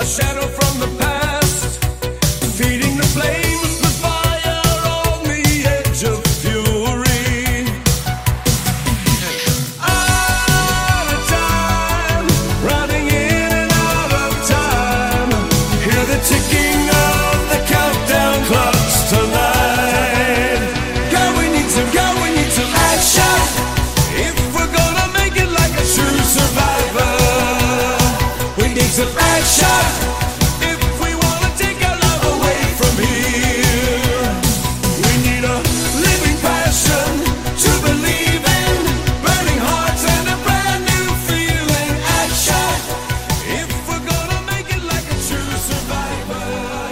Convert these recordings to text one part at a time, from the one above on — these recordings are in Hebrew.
a shadow from the past, feeding the flames with fire on the edge of fury. Out of time, running in and out of time, hear the ticking of the countdown clocks tonight. Girl, we need some action, if we're gonna make it like a true survivor. We need some action, if we wanna take our love away from here. We need a living passion to believe in, burning hearts and a brand new feeling. Action, if we're gonna make it like a true survivor.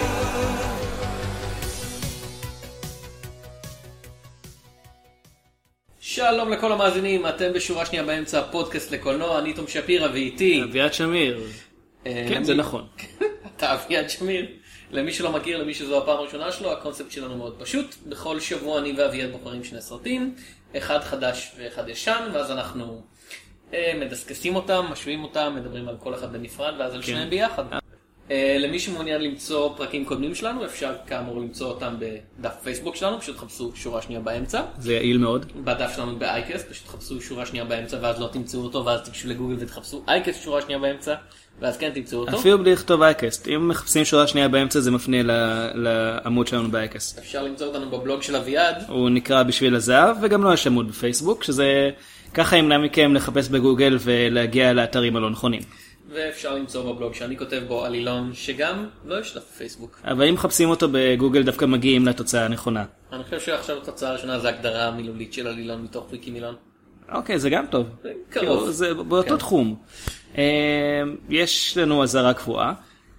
שלום לכל המאזינים, אתם בשורה שנייה באמצע, פודקאסט לקולנוע, אני תום שפירא ואיתי אביעד שמיר. כן, זה נכון. אתה אביעד שמיר. למי שלא מכיר, למי שזו הפעם הראשונה שלו, הקונספט שלנו מאוד פשוט. בכל שבוע אני ואביעד בוחרים שני סרטים, אחד חדש ואחד ישן, ואז אנחנו מדסקסים אותם, משווים אותם, מדברים על כל אחד בנפרד ואז על שניהם ביחד. למי שמעוניין למצוא פרקים קודמים שלנו, אפשר כאמור למצוא אותם בדף פייסבוק שלנו, פשוט חפשו שורה שנייה באמצע. זה יעיל מאוד. בדף שלנו באייקס, פשוט חפשו שורה שנייה באמצע, ואז לא תמצאו אותו, ואז תיגשו לגוגל ותחפשו אייקס שורה שנייה באמצע, ואז כן תמצאו אותו. אפילו בלי לכתוב אייקס, אם מחפשים שורה שנייה באמצע זה מפנה לעמוד שלנו באייקס. אפשר למצוא אותנו בבלוג של אביעד. הוא נקרא בשביל הזהב, וגם לא יש עמוד בפייסבוק, שזה ככה ימנע מכם לחפש בגוגל ולהגיע לאתרים הלא נכונים. ואפשר למצוא בבלוג שאני כותב בו עלילון, שגם לא יש לה בפייסבוק. אבל אם מחפשים אותו בגוגל דווקא מגיעים לתוצאה הנכונה. אני חושב שעכשיו התוצאה הראשונה זה הגדרה המילולית של עלילון מתוך ויקימילון. אוקיי, זה גם טוב. קרוב. זה באותו תחום. יש לנו אזהרה קבועה.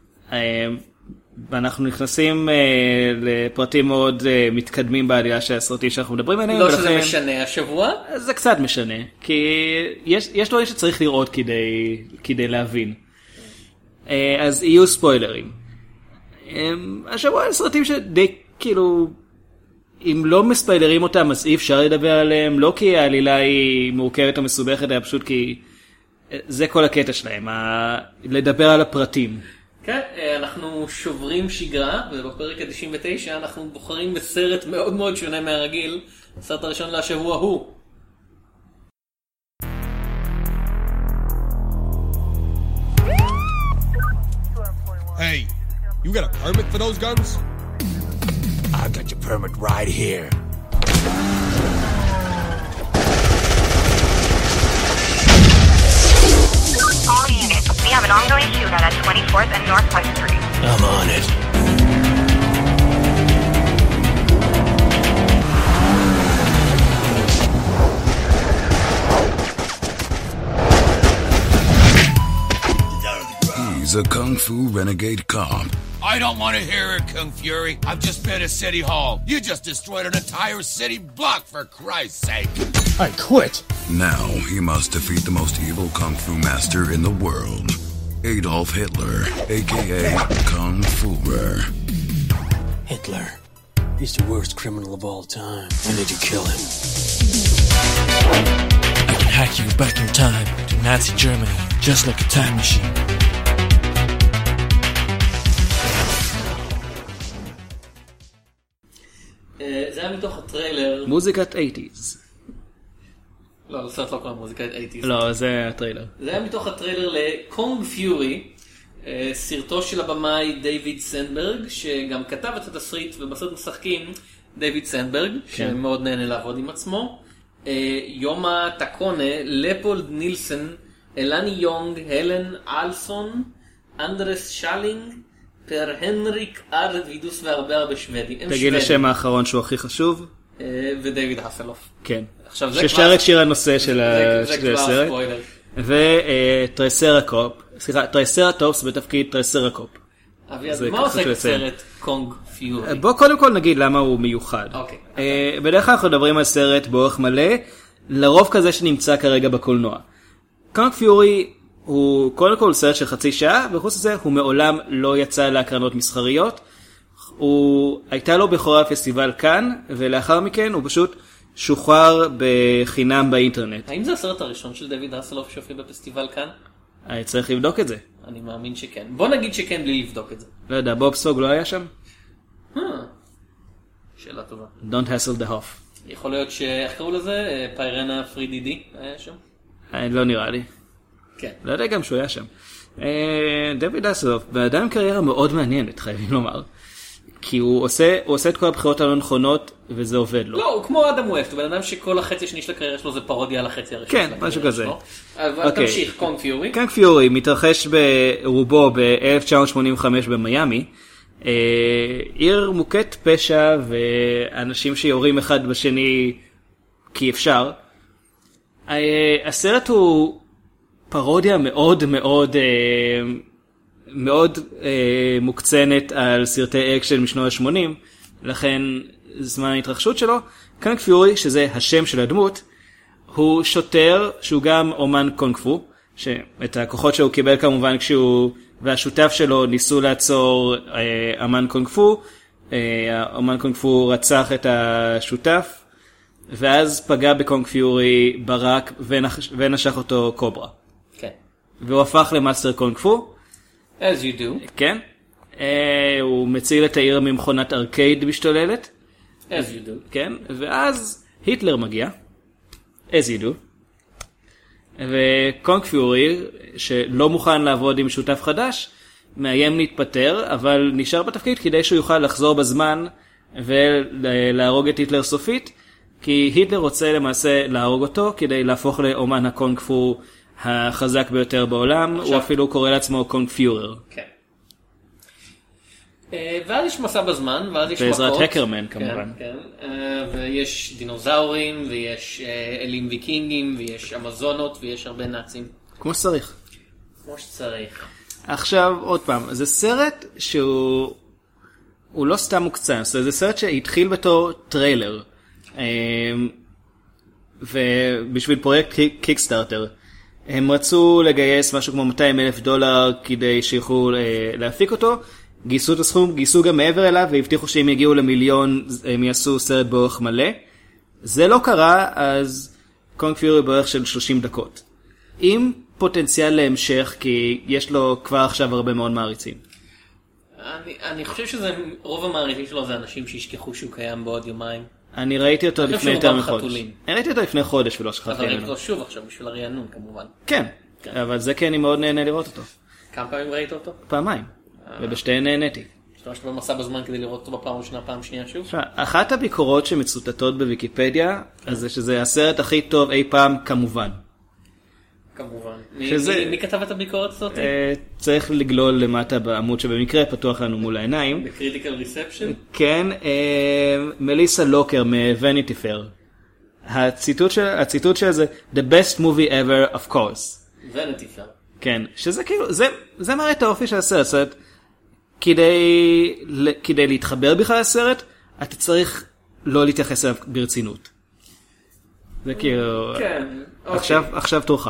ואנחנו נכנסים לפרטים מאוד מתקדמים בעלייה של הסרטים שאנחנו מדברים עליהם. לא שזה משנה השבוע? זה קצת משנה, כי יש דברים שצריך לראות כדי להבין. אז יהיו ספוילרים. השבוע סרטים שדי כאילו, אם לא מספיילרים אותם אז אי אפשר לדבר עליהם, לא כי העלילה היא מורכבת או מסובכת, אלא פשוט כי זה כל הקטע שלהם, לדבר על הפרטים. כן, אנחנו שוברים שגרה, ובפרק ה-99 אנחנו בוחרים בסרט מאוד מאוד שונה מהרגיל. הסרט הראשון לשבוע הוא Hey, you got a permit for those guns? I got your permit right here. All units, we have an ongoing shootout at 24th and Northwest Street. I'm on it. He's a kung fu renegade cop. I don't want to hear it, Kung Fury. I've just been at City Hall. You just destroyed an entire city block, for Christ's sake. I quit. Now he must defeat the most evil kung fu master in the world, Adolf Hitler, aka Kung Fuhrer. Hitler. He's the worst criminal of all time. When did you kill him? I can hack you back in time to Nazi Germany, just like a time machine. זה היה מתוך הטריילר. מוזיקת 80s. לא, הסרט לא קוראים מוזיקת 80s. לא, זה הטריילר. זה היה מתוך הטריילר לקונג פיורי, סרטו של הבמאי דיוויד סנדברג, שגם כתב את התסריט, ובסרט משחקים דיוויד סנדברג, שמאוד נהנה לעבוד עם עצמו, יומה טקונה, לפולד נילסן, אלני יונג, הלן אלסון, אנדרס שלינג, פר הנריק ארד וידוס והרבה הרבה שוודים. תגיד לשם האחרון שהוא הכי חשוב. ודייוויד הסלוף. כן. ששר את שיר הנושא של הסרט. וטרייסרקופ, סליחה, טרייסרטופס בתפקיד טרייסרקופ. אביעד, מה עושה סרט קונג פיורי? בוא קודם כל נגיד למה הוא מיוחד. בדרך כלל אנחנו מדברים על סרט באורך מלא, לרוב כזה שנמצא כרגע בקולנוע. קונג פיורי הוא קודם כל סרט של חצי שעה, וחוץ לזה הוא מעולם לא יצא להקרנות מסחריות. הייתה לו בכורה פסטיבל כאן, ולאחר מכן הוא פשוט שוחרר בחינם באינטרנט. האם זה הסרט הראשון של דיוויד הסלוף שהופיע בפסטיבל כאן? צריך לבדוק את זה. אני מאמין שכן. בוא נגיד שכן בלי לבדוק את זה. לא יודע, בוב סוג לא היה שם? שאלה טובה. Don't hassle the hof. יכול להיות איך קראו לזה? פיירנה פרידידי היה שם? לא נראה לי. כן. לא יודע גם שהוא היה שם. דויד אסלוף, באדם קריירה מאוד מעניינת, חייבים לומר. כי הוא עושה את כל הבחירות הלא נכונות, וזה עובד לו. לא, הוא כמו אדם ווסט, הוא בן אדם שכל החצי השני של הקריירה שלו זה פרודיה על החצי הראשון של הקריירה שלו. כן, משהו כזה. אבל תמשיך, קונג פיורי. קונג פיורי מתרחש ברובו ב-1985 במיימי. עיר מוכת פשע ואנשים שיורים אחד בשני כי אפשר. הסרט הוא פרודיה מאוד מאוד מאוד מוקצנת על סרטי אקשן משנות ה-80, לכן זמן ההתרחשות שלו. קונג פיורי, שזה השם של הדמות, הוא שוטר שהוא גם אומן קונג פו, שאת הכוחות שהוא קיבל כמובן כשהוא והשותף שלו ניסו לעצור אמן קונג פו. האמן קונג פו רצח את השותף, ואז פגע בקונג פיורי ברק ונשך אותו קוברה. כן. והוא הפך למאסטר קונג פו. As you do. כן. הוא מציל את העיר ממכונת ארקייד משתוללת. As you do. כן. ואז היטלר מגיע. As you do. וקונג פיורי, שלא מוכן לעבוד עם שותף חדש, מאיים להתפטר, אבל נשאר בתפקיד כדי שהוא יוכל לחזור בזמן ולהרוג את היטלר סופית, כי היטלר רוצה למעשה להרוג אותו כדי להפוך לאומן הקונג פו החזק ביותר בעולם. הוא אפילו קורא לעצמו קונג פיורר. כן. ואז יש מסע בזמן, ואז יש בעזרת מכות. הקרמן כמובן. כן, כן. ויש דינוזאורים, ויש אלים ויקינגים, ויש אמזונות, ויש הרבה נאצים. כמו שצריך. כמו שצריך. עכשיו עוד פעם, זה סרט שהוא לא סתם מוקצן, זה סרט שהתחיל בתור טריילר, ובשביל פרויקט קיקסטארטר. הם רצו לגייס משהו כמו $200,000 כדי שיוכלו להפיק אותו, גייסו את הסכום, גייסו גם מעבר אליו, והבטיחו שאם יגיעו למיליון הם יעשו סרט באורך מלא. זה לא קרה, אז קונג פיורי באורך של 30 דקות. עם פוטנציאל להמשך, כי יש לו כבר עכשיו הרבה מאוד מעריצים. אני חושב שזה, רוב המעריצים שלו זה אנשים שישכחו שהוא קיים בעוד יומיים. אני ראיתי אותו לפני יותר מחודש. אני ראיתי אותו לפני חודש ולא שכחתי ממנו. אבל ראיתי אותו שוב עכשיו בשביל הרענון כמובן. כן, אבל זה כי אני מאוד נהנה לראות אותו. כמה פעמים ראית אותו? פעמיים, ובשתיהן נהניתי. השתמשת במסע בזמן כדי לראות אותו בפעם ראשונה, פעם שנייה שוב? אחת הביקורות שמצוטטות בוויקיפדיה, אז זה שזה הסרט הכי טוב אי פעם כמובן. כמובן. מי כתב את הביקורת הזאת? צריך לגלול למטה בעמוד שבמקרה פתוח לנו מול העיניים. ב-Critical Reception? כן, מליסה לוקר מ-Vanity Fair. הציטוט של זה, The best movie ever of course. Vanity Fair. כן, שזה כאילו, זה מראה את האופי של הסרט. כדי להתחבר בכלל לסרט, אתה צריך לא להתייחס אליו ברצינות. זה כאילו, כן, עכשיו תורך.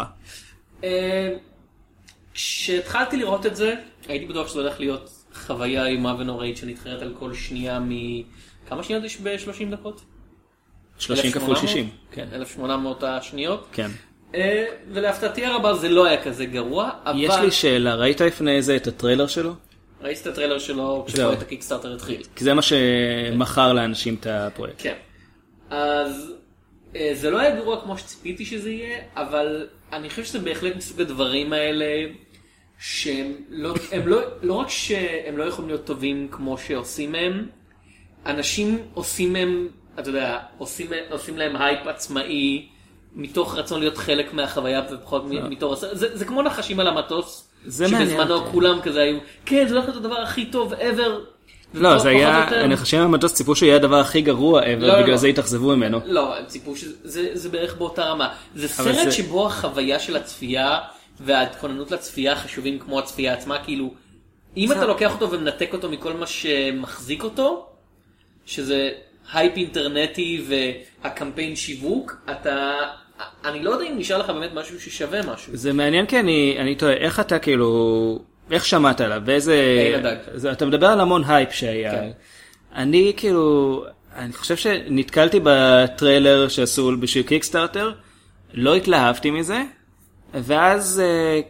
כשהתחלתי לראות את זה, הייתי בטוח שזה הולך להיות חוויה אימה ונוראית שנתחרט על כל שנייה כמה שניות יש ב-30 דקות? 30 כפול 60. כן, 1800 השניות. כן. ולהפתעתי הרבה זה לא היה כזה גרוע, אבל... יש לי שאלה, ראית לפני זה את הטריילר שלו? ראיתי את הטריילר שלו כשפרויקט הקיקסטארטר התחיל. כי זה מה שמכר לאנשים את הפרויקט. כן. אז זה לא היה גרוע כמו שציפיתי שזה יהיה, אבל אני חושב שזה בהחלט מסוג הדברים האלה, שהם לא רק שהם לא יכולים להיות טובים כמו שעושים מהם, אנשים עושים מהם, אתה יודע, עושים להם הייפ עצמאי, מתוך רצון להיות חלק מהחוויה ופחות מתוך... זה כמו נחשים על המטוס, שבזמנו כולם כזה היו, כן, זה הולך להיות הדבר הכי טוב ever. לא, זה היה, הנחשים על המטוס ציפו שיהיה הדבר הכי גרוע ever, בגלל זה התאכזבו ממנו. לא, הם ציפו שזה בערך באותה רמה. זה סרט שבו החוויה של הצפייה וההתכוננות לצפייה חשובים כמו הצפייה עצמה, כאילו, אם אתה לוקח אותו ומנתק אותו מכל מה שמחזיק אותו, שזה הייפ אינטרנטי והקמפיין שיווק, אני לא יודע אם נשאר לך באמת משהו ששווה משהו. זה מעניין כי אני טועה, איך אתה כאילו, איך שמעת עליו, ואיזה... אתה מדבר על המון הייפ שהיה. אני כאילו, אני חושב שנתקלתי בטריילר שעשו בשביל קיקסטארטר, לא התלהבתי מזה, ואז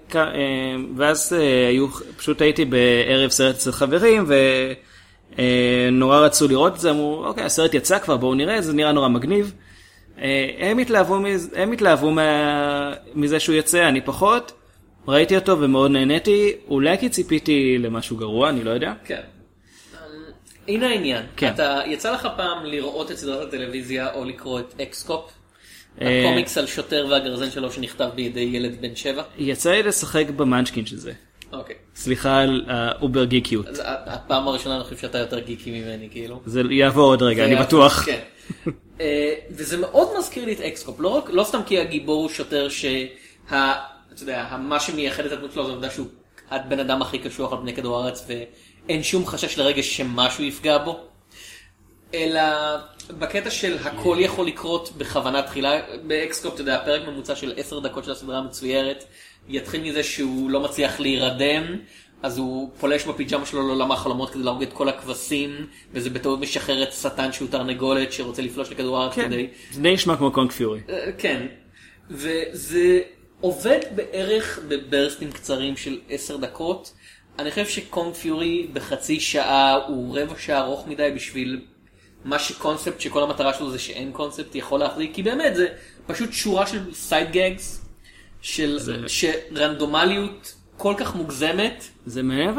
פשוט הייתי בערב סרט אצל חברים, ונורא רצו לראות את זה, אמרו, אוקיי, הסרט יצא כבר, בואו נראה, זה נראה נורא מגניב. הם התלהבו מזה שהוא יצא, אני פחות, ראיתי אותו ומאוד נהניתי, אולי כי ציפיתי למשהו גרוע, אני לא יודע. כן. הנה העניין, כן. יצא לך פעם לראות את סדרת הטלוויזיה או לקרוא את אקסקופ? הקומיקס על שוטר והגרזן שלו שנכתב בידי ילד בן 7? יצא לי לשחק במאנצ'קין של זה. אוקיי. סליחה על האובר גיקיות. הפעם הראשונה אני חושב שאתה יותר גיקי ממני, כאילו. זה יעבור עוד רגע, אני בטוח. כן. וזה מאוד מזכיר לי את אקסקופ, לא סתם כי הגיבור הוא שוטר מה שמייחד את הדמות שלו זה עובדה שהוא הבן אדם הכי קשוח על פני כדור הארץ ואין שום חשש לרגע שמשהו יפגע בו, אלא בקטע של הכל יכול לקרות בכוונה תחילה. באקסקופ, אתה יודע, הפרק ממוצע של 10 דקות של הסדרה המצוירת יתחיל מזה שהוא לא מצליח להירדם, אז הוא פולש בפיג'מה שלו לעולם החלומות כדי להרוג את כל הכבשים, וזה בטעות משחרר את שטן שהוא תרנגולת שרוצה לפלוש לכדור הארץ כדי... זה די נשמע כמו קונג פיורי. כן, וזה עובד בערך בברסטים קצרים של 10 דקות. אני חושב שקונג פיורי בחצי שעה הוא רבע שעה ארוך מדי בשביל מה שקונספט שכל המטרה שלו זה שאין קונספט יכול להחזיק, כי באמת זה פשוט שורה של סייד גאגס של רנדומליות כל כך מוגזמת. זה מעניין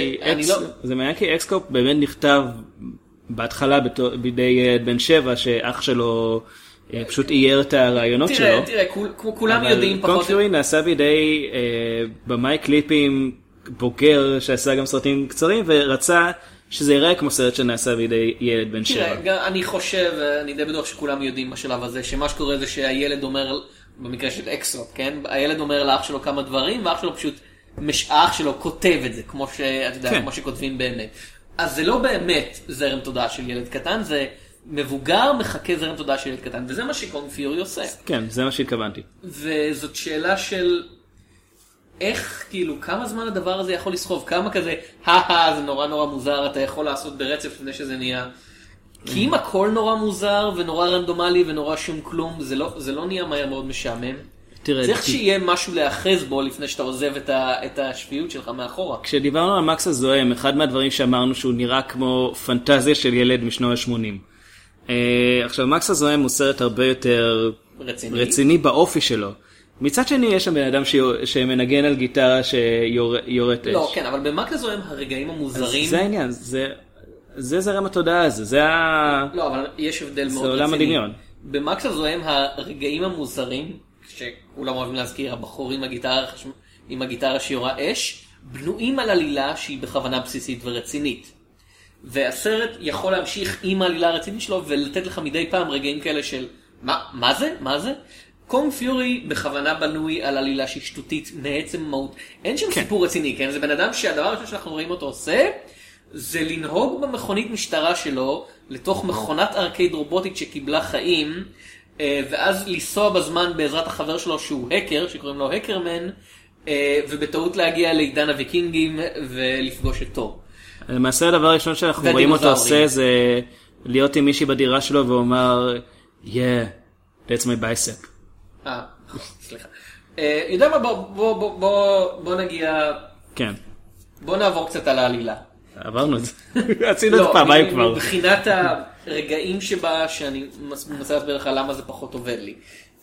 כי אקסקופ באמת נכתב בהתחלה בידי בן 7 שאח שלו פשוט אייר את הרעיונות שלו. תראה, כולם יודעים פחות... קונג פיורי נעשה בידי במאי קליפים בוגר שעשה גם סרטים קצרים ורצה שזה יראה כמו סרט שנעשה בידי ילד בן 7. תראה, אני חושב, אני די בטוח שכולם יודעים בשלב הזה, שמה שקורה זה שהילד אומר, במקרה של אקסקופ, כן? הילד אומר לאח שלו כמה דברים, ואח שלו פשוט, האח שלו כותב את זה, כמו שאתה יודע, כמו שכותבים באמת. אז זה לא באמת זרם תודעה של ילד קטן, זה מבוגר מחכה זרם תודעה של ילד קטן, וזה מה שקונג פיורי עושה. כן, זה מה שהתכוונתי. וזאת שאלה של איך, כאילו, כמה זמן הדבר הזה יכול לסחוב, כמה כזה, זה נורא נורא מוזר, אתה יכול לעשות ברצף לפני שזה נהיה. כי אם הכל נורא מוזר ונורא רנדומלי ונורא שום כלום, זה לא נהיה מהר מאוד משעמם. צריך שיהיה משהו להאחז בו לפני שאתה עוזב את השפיות שלך מאחורה. כשדיברנו על מקס הזוהם, אחד מהדברים שאמרנו שהוא נראה כמו פנטזיה של ילד משנות ה-80. עכשיו, מקס הזוהם הוא סרט הרבה יותר רציני באופי שלו. מצד שני יש שם בן אדם שמנגן על גיטרה שיורט אש. לא, כן, אבל במקס הזוהם הרגעים המוזרים... זה העניין, זה זרם התודעה הזה, זה לא, אבל יש הבדל מאוד רציני. זה עולם הדמיון. במקס הזוהם הרגעים המוזרים, שכולם אוהבים להזכיר, הבחור עם הגיטרה שיורה אש, בנויים על עלילה שהיא בכוונה בסיסית ורצינית. והסרט יכול להמשיך עם העלילה הרצינית שלו ולתת לך מדי פעם רגעים כאלה של מה זה? מה זה? קונג פיורי בכוונה בנוי על עלילה שהיא שטותית מעצם מהות. אין שם סיפור רציני, כן? זה בן אדם שהדבר הראשון שאנחנו רואים אותו עושה, זה לנהוג במכונית משטרה שלו לתוך מכונת ארקייד רובוטית שקיבלה חיים, ואז לנסוע בזמן בעזרת החבר שלו שהוא הקר, שקוראים לו הקרמן, ובטעות להגיע לעידן הוויקינגים ולפגוש את תור. למעשה הדבר הראשון שאנחנו רואים אותו עושה זה להיות עם מישהי בדירה שלו ואומר, yeah, that's my bicep. סליחה. יודע מה, בוא נגיע... כן. בוא נעבור קצת על העלילה. עברנו את זה. עשינו את זה פעמיים כבר. מבחינת הרגעים שבה, שאני מנסה להסביר לך למה זה פחות עובד לי.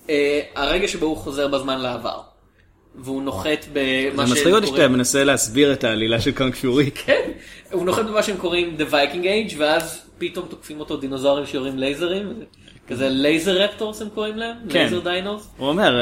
הרגע שבו הוא חוזר בזמן לעבר. והוא נוחת במה זה מצחיק אותי שאתה מנסה להסביר את העלילה של קונג פיורי. כן. הוא נוחת במה שהם קוראים The Viking Age, ואז פתאום תוקפים אותו דינוזאורים שיורים לייזרים. כזה לייזר רפטורס הם קוראים להם? לייזר דיינוס? הוא אומר,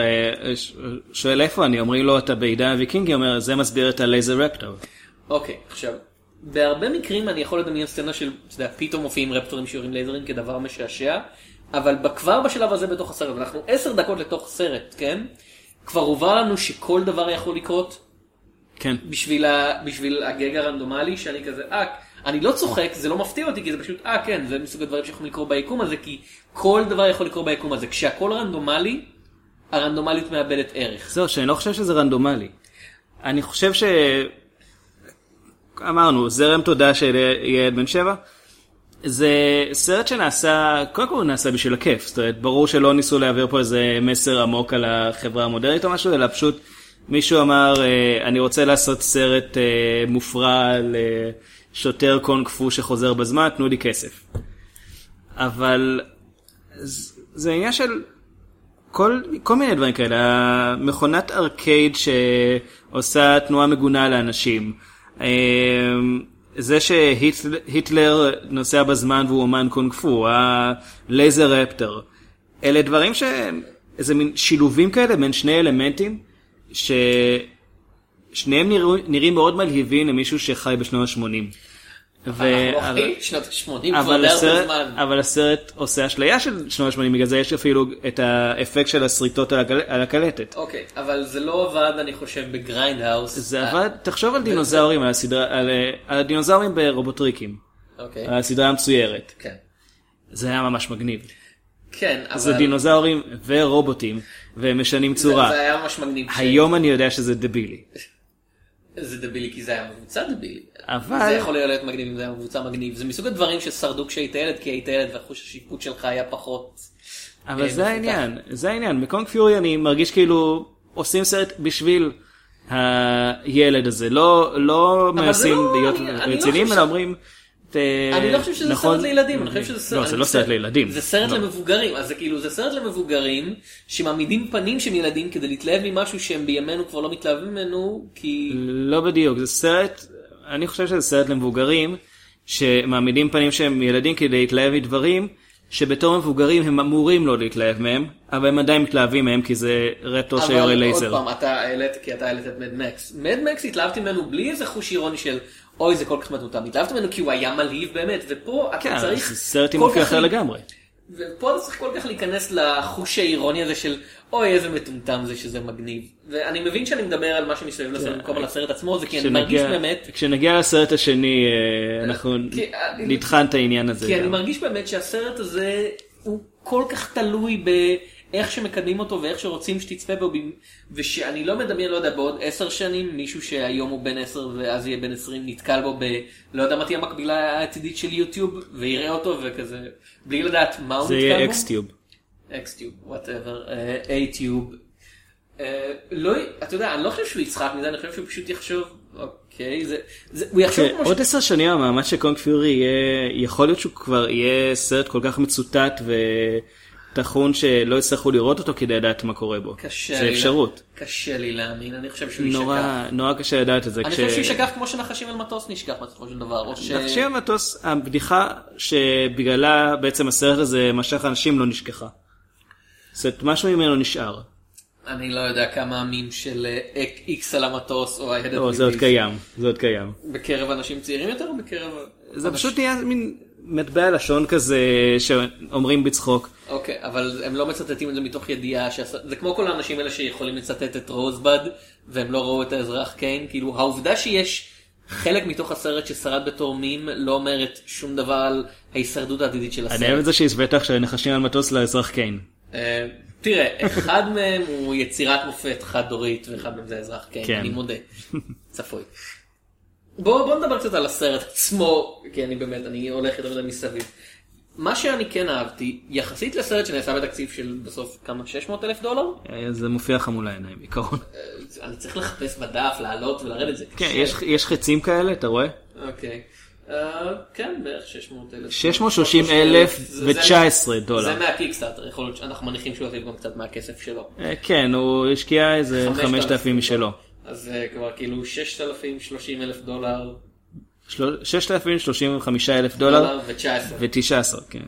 שואל איפה אני, אומרים לו אתה בעידן הוויקינגי, הוא אומר, זה מסביר את הלייזר רפטור. אוקיי, עכשיו, בהרבה מקרים אני יכול לדמיין סצנה של, אתה יודע, פתאום מופיעים רפטורים שיורים לייזרים כדבר משעשע, אבל כבר בשלב הזה בתוך הסרט, אנחנו 10 דקות לתוך סרט, כן? כבר הובא לנו שכל דבר יכול לקרות. כן. בשביל הגג הרנדומלי, שאני כזה, אני לא צוחק, זה לא מפתיע אותי, כי זה פשוט, כן, זה מסוג הדברים שיכולים לקרות ביקום הזה, כי כל דבר יכול לקרות ביקום הזה. כשהכל רנדומלי, הרנדומליות מאבדת ערך. זהו, שאני לא חושב שזה רנדומלי. אני חושב אמרנו, זרם תודעה של ילד בן 7, זה סרט שנעשה, קודם כל הוא נעשה בשביל הכיף, זאת אומרת, ברור שלא ניסו להעביר פה איזה מסר עמוק על החברה המודרנית או משהו, אלא פשוט מישהו אמר, אני רוצה לעשות סרט מופרע לשוטר קונג פו שחוזר בזמן, תנו לי כסף. אבל זה עניין של כל מיני דברים כאלה, המכונת ארקייד שעושה תנועה מגונה לאנשים, זה שהיטלר נוסע בזמן והוא אומן קונג פו, הלייזר רפטר, אלה דברים איזה מין שילובים כאלה בין שני אלמנטים ששניהם נראים מאוד מלהיבים למישהו שחי בשנות ה-80. שנות ה-80 כבר די הרבה זמן. אבל הסרט עושה אשליה של שנות ה-80, בגלל זה יש אפילו את האפקט של הסריטות על הקלטת. אוקיי, אבל זה לא עבד, אני חושב, בגריינדהאוס. זה עבד, תחשוב על דינוזאורים, על הדינוזאורים ברובוטריקים. אוקיי. על הסדרה המצוירת. כן. זה היה ממש מגניב. כן, אבל... זה דינוזאורים ורובוטים, והם משנים צורה. זה היה ממש מגניב. היום אני יודע שזה דבילי. זה דבילי כי זה היה מבוצע דבילי. אבל... זה יכול להיות מגניב אם זה היה מבוצע מגניב. זה מסוג הדברים ששרדו כשהיית ילד, כי היית ילד והחוש השיפוט שלך היה פחות... אבל זה העניין, זה העניין. בקונג פיורי אני מרגיש כאילו עושים סרט בשביל הילד הזה. לא מנסים להיות רציניים, אלא אומרים... אני לא חושב שזה סרט לילדים, אני חושב שזה סרט... לא, זה לא סרט לילדים. זה סרט למבוגרים, אז זה כאילו, זה סרט למבוגרים שמעמידים פנים של ילדים כדי להתלהב ממשהו שהם בימינו כבר לא מתלהבים ממנו, כי... לא בדיוק, זה סרט, אני חושב שזה סרט למבוגרים שמעמידים פנים שהם ילדים כדי להתלהב מדברים שבתור מבוגרים הם אמורים לא להתלהב מהם, אבל הם עדיין מתלהבים מהם כי זה רפטור שיורה לייזר. אבל עוד פעם, אתה העלית את מדמקס. מדמקס התלהבתי ממנו בלי איזה חוש אירוני של אוי, זה כל כך מטומטם. התלהבתי ממנו כי הוא היה מלהיב באמת, ופה אתה צריך... כן, סרט עם אופי אחר לגמרי. ופה אתה צריך כל כך להיכנס לחוש האירוני הזה של אוי, איזה מטומטם זה שזה מגניב. ואני מבין שאני מדבר על מה שמסביב לסרט, במקום על הסרט עצמו, זה כי אני מרגיש באמת... כשנגיע לסרט השני, אנחנו נטחן את העניין הזה. כי אני מרגיש באמת שהסרט הזה הוא כל כך תלוי באיך שמקדמים אותו ואיך שרוצים שתצפה בו, ושאני לא מדמיין, לא יודע, בעוד 10 שנים, מישהו שהיום הוא בן 10 ואז יהיה בן 20, נתקל בו לא יודע מה תהיה המקבילה העתידית של יוטיוב, ויראה אותו וכזה, בלי לדעת מה הוא נתקל בו. זה יהיה אקסטיוב. אקסטיוב, whatever, A-טיוב. לא, אתה יודע, אני לא חושב שהוא יצחק מזה, אני חושב שהוא פשוט יחשוב, אוקיי, הוא יחשוב כמו עוד 10 שנים המאמץ של קונג פיורי יכול להיות שהוא כבר יהיה סרט כל כך מצוטט תחון שלא יצטרכו לראות אותו כדי לדעת מה קורה בו. זה אפשרות. קשה לי להאמין, אני חושב שהוא ישכח. נורא קשה לדעת את זה. אני חושב שהוא ישכח כמו שנחשים על מטוס נשכח בסופו של דבר. נחשים על מטוס, הבדיחה שבגללה בעצם הסרט הזה משך אנשים לא נשכחה. זאת משהו ממנו נשאר. אני לא יודע כמה המים של איקס על המטוס או הידד לא, זה עוד קיים. בקרב אנשים צעירים יותר או בקרב... זה פשוט נהיה מין... מטבע לשון כזה שאומרים בצחוק. אוקיי, אבל הם לא מצטטים את זה מתוך ידיעה, זה כמו כל האנשים האלה שיכולים לצטט את רוזבד, והם לא ראו את האזרח קיין, כאילו העובדה שיש חלק מתוך הסרט ששרד בתור מים, לא אומרת שום דבר על ההישרדות העתידית של הסרט. אני אוהב את זה שהסבטח שנחשים על מטוס לאזרח קיין. תראה, אחד מהם הוא יצירת מופת חד-דורית, ואחד מהם זה האזרח קיין, אני מודה, צפוי. בוא נדבר קצת על הסרט עצמו, כי אני הולך יותר מדי מסביב. מה שאני כן אהבתי, יחסית לסרט שנעשה בתקציב של בסוף כמה, $600,000? זה מופיע לך מול העיניים, בעיקרון. אני צריך לחפש בדף, לעלות ולרדת את זה. כן, יש חצים כאלה, אתה רואה? אוקיי. כן, בערך 600,000. 630,019 דולר. זה מהקיקסטארטר, יכול להיות שאנחנו מניחים שהוא יוסיף גם קצת מהכסף שלו. כן, הוא השקיע איזה 5,000 משלו. אז זה כבר כאילו $630,000. $635,000 ו-19, כן.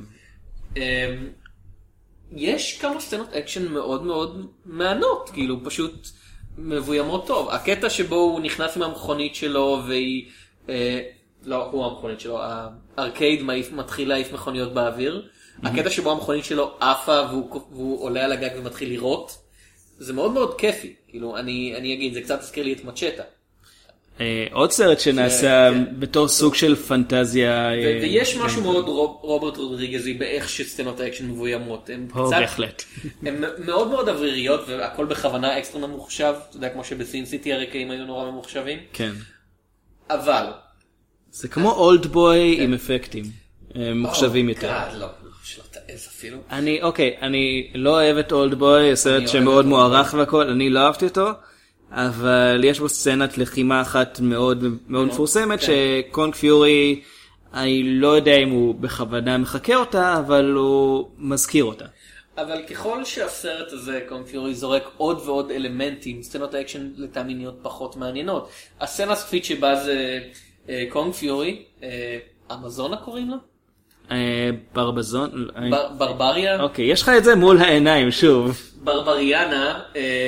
יש כמה סצנות אקשן מאוד מאוד מענות, כאילו פשוט מבוימות טוב. הקטע שבו הוא נכנס עם המכונית שלו והיא, לא, הוא המכונית שלו, הארקייד מתחיל להעיף מכוניות באוויר. הקטע שבו המכונית שלו עפה והוא עולה על הגג ומתחיל לירות. זה מאוד מאוד כיפי, כאילו, אני אגיד, זה קצת תזכיר לי את מצ'טה. עוד סרט שנעשה בתור סוג של פנטזיה. ויש משהו מאוד רוברט רודריגזי באיך שסצנות האקשן מבוימות. בהחלט. הן מאוד מאוד אווריריות, והכל בכוונה אקסטרה ממוחשב, אתה יודע, כמו שבסין סיטי הרקעים היו נורא ממוחשבים. כן. אבל... זה כמו אולד בוי עם אפקטים. מוחשבים יותר. לא, שלא תעז אפילו. אני לא אוהב את אולדבוי, סרט שמאוד מוערך והכל, אני לא אהבתי אותו, אבל יש בו סצנת לחימה אחת מאוד מאוד מפורסמת, שקונג פיורי, אני לא יודע אם הוא בכוונה מחכה אותה, אבל הוא מזכיר אותה. אבל ככל שהסרט הזה, קונג פיורי, זורק עוד ועוד אלמנטים, סצנות האקשן לטעמי נהיות פחות מעניינות. הסצנה הסופית שבה זה קונג פיורי, אמזונה קוראים לה? ברבזון? ברבריה? אוקיי, יש לך את זה מול העיניים, שוב. ברבריאנה,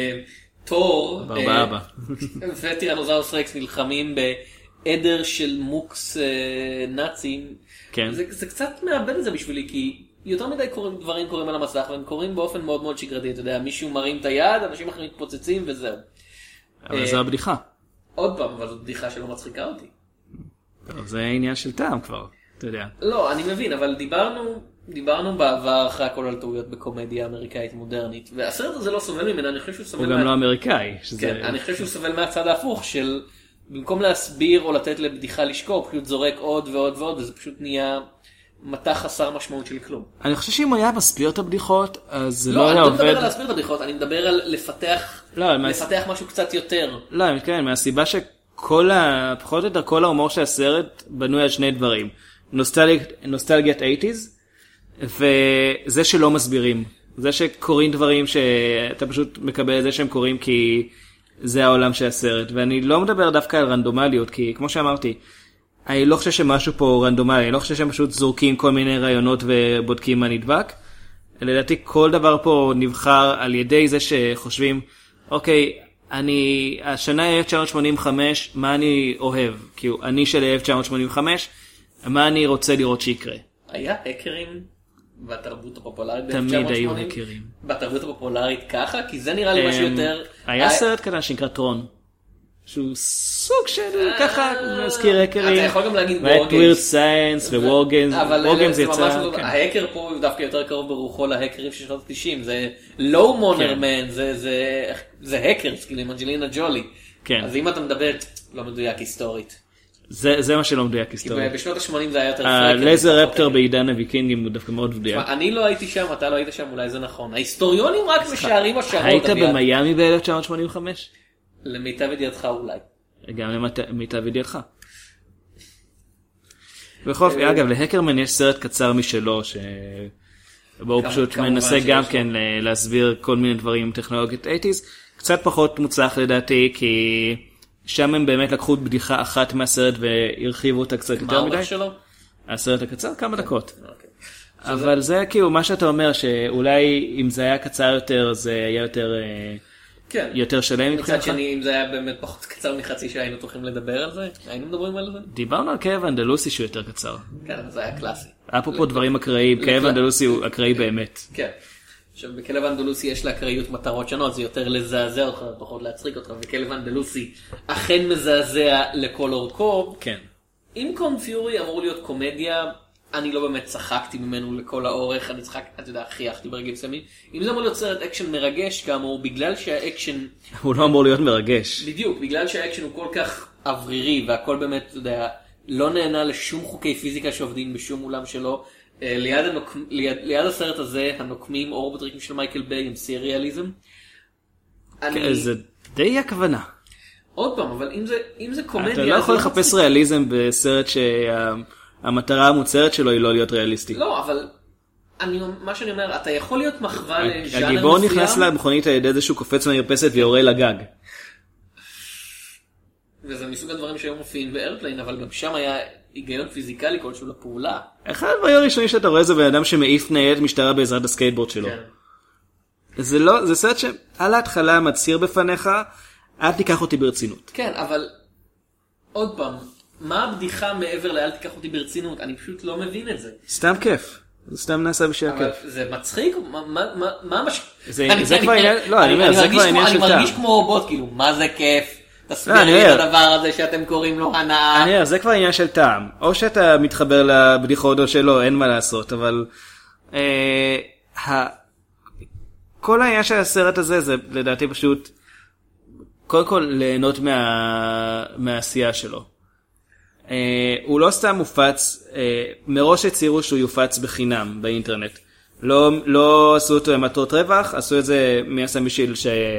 תור, ברבאבא. וטירנוזאורוס רקס נלחמים בעדר של מוקס נאצים. כן. זה קצת מאבד את זה בשבילי, כי יותר מדי דברים קורים על המסך, והם קורים באופן מאוד מאוד שגרתי. אתה יודע, מישהו מרים את היד, אנשים אחרים מתפוצצים וזהו. אבל זו הבדיחה. עוד פעם, אבל זו בדיחה שלא מצחיקה אותי. זה עניין של טעם כבר, אתה יודע. לא, אני מבין, אבל דיברנו בעבר אחרי הכל על טעויות בקומדיה אמריקאית מודרנית, והסרט הזה לא סובל ממנה, אני חושב שהוא סובל הוא גם לא אמריקאי. כן, אני חושב שהוא סובל מהצד ההפוך של, במקום להסביר או לתת לבדיחה לשקור, פשוט זורק עוד ועוד ועוד, וזה פשוט נהיה מטח חסר משמעות של כלום. אני חושב שאם הוא היה מסביר את הבדיחות, אז זה לא היה עובד. אני לא מדבר על להסביר את הבדיחות, אני מדבר על לפתח משהו קצת יותר. לא, אני מתכוון, מהסיבה פחות או יותר כל ההומור של הסרט בנוי על שני דברים. נוסטלגיית 80s, וזה שלא מסבירים. זה שקוראים דברים שאתה פשוט מקבל את זה שהם קוראים כי זה העולם של הסרט. ואני לא מדבר דווקא על רנדומליות, כי כמו שאמרתי, אני לא חושב שמשהו פה רנדומלי, אני לא חושב שהם פשוט זורקים כל מיני רעיונות ובודקים מה נדבק. לדעתי כל דבר פה נבחר על ידי זה שחושבים, אוקיי, השנה 1985, מה אני אוהב? כאילו, אני של 1985, מה אני רוצה לראות שיקרה? היה הקרים בתרבות הפופולרית תמיד היו הקרים. בתרבות הפופולרית ככה? כי זה נראה לי משהו יותר... היה סרט קטן שנקרא טרון. שהוא סוג של ככה מזכיר הקרים. אתה יכול גם להגיד ואת ווירד סיינס וורגנס. אבל זה ממש... ההקר פה הוא דווקא יותר קרוב ברוחו להקרים של שנות ה-90. זה לא מונרמן, זה הקרס, כאילו עם אנג'לינה ג'ולי. אז אם אתה מדבר, לא מדויק היסטורית. זה מה שלא מדויק היסטורית. כי בשנות ה-80 זה היה יותר... הלייזר רפטור בעידן הוויקינגים הוא דווקא מאוד מדויק. אני לא הייתי שם, אתה לא היית שם, אולי זה נכון. ההיסטוריונים רק משערים השערות. היית במיימי ב-1985? למיטב ידיעתך אולי. גם למיטב ידיעתך. בכל אופן, אגב, להקרמן יש סרט קצר משלו, שבו הוא פשוט מנסה גם כן להסביר כל מיני דברים עם טכנולוגית 80s. קצת פחות מוצלח לדעתי, כי שם הם באמת לקחו בדיחה אחת מהסרט והרחיבו אותה קצת יותר מדי. מה שלו? הסרט הקצר, כמה דקות. אבל זה כאילו מה שאתה אומר, שאולי אם זה היה קצר יותר, זה היה יותר שלם מבחינתך. מצד שני, אם זה היה באמת פחות קצר מחצי שהיינו תוכל לדבר על זה, היינו מדברים על זה. דיברנו על כאב אנדלוסי שהוא יותר קצר. כן, זה היה קלאסי. אפרופו דברים אקראיים, כאב אנדלוסי הוא אקראי באמת. כן. עכשיו, בכלב אנדלוסי יש לאקראיות מטרות שונות, זה יותר לזעזע אותך, פחות להצחיק אותך, וכלב אנדלוסי אכן מזעזע לכל אורכו. כן. אם קונג פיורי אמור להיות קומדיה, אני לא באמת צחקתי ממנו לכל האורך, אני צחק, אתה יודע, חייכתי ברגעים מסוימים. אם זה אמור להיות סרט אקשן מרגש, כאמור, בגלל שהאקשן... הוא לא אמור להיות מרגש. בדיוק, בגלל שהאקשן הוא כל כך אוורירי, והכל באמת, אתה יודע, לא נהנה לשום חוקי פיזיקה שעובדים בשום אולם שלו. ליד הסרט הזה, הנוקמים, אורבוטריקים של מייקל ביי, הם סריאליזם. זה די הכוונה. עוד פעם, אבל אם זה קומדיה... אתה לא יכול לחפש ריאליזם בסרט שהמטרה המוצרת שלו היא לא להיות ריאליסטי. לא, אבל מה שאני אומר, אתה יכול להיות מחווה לז'אנר מסוים. הגיבור נכנס למכונית על ידי זה שהוא קופץ מהמרפסת ויורה לגג. וזה מסוג הדברים שהיו מופיעים באיירפליין, אבל גם שם היה היגיון פיזיקלי כלשהו לפעולה. אחד הדברים הראשונים שאתה רואה זה בן אדם שמעיף ניידת משטרה בעזרת הסקייטבורד שלו. זה סרט שעל ההתחלה מצהיר בפניך, אל תיקח אותי ברצינות. כן, אבל עוד פעם, מה הבדיחה מעבר לאל תיקח אותי ברצינות? אני פשוט לא מבין את זה. סתם כיף. זה סתם נעשה בשביל הכיף. אבל זה מצחיק? מה זה כבר עניין, לא, אני אומר, זה כבר עניין של טעם. אני מרגיש כמו רובוט, כאילו, מה זה כיף? תסביר לי את הדבר הזה שאתם קוראים לו הנאה. אני אומר, זה כבר עניין של טעם. או שאתה מתחבר לבדיחות או שלא, אין מה לעשות, אבל כל העניין של הסרט הזה, זה לדעתי פשוט, קודם כל ליהנות מהעשייה שלו. הוא לא סתם מופץ, מראש הצהירו שהוא יופץ בחינם באינטרנט. לא עשו אותו למטרות רווח, עשו את זה מייסם בשביל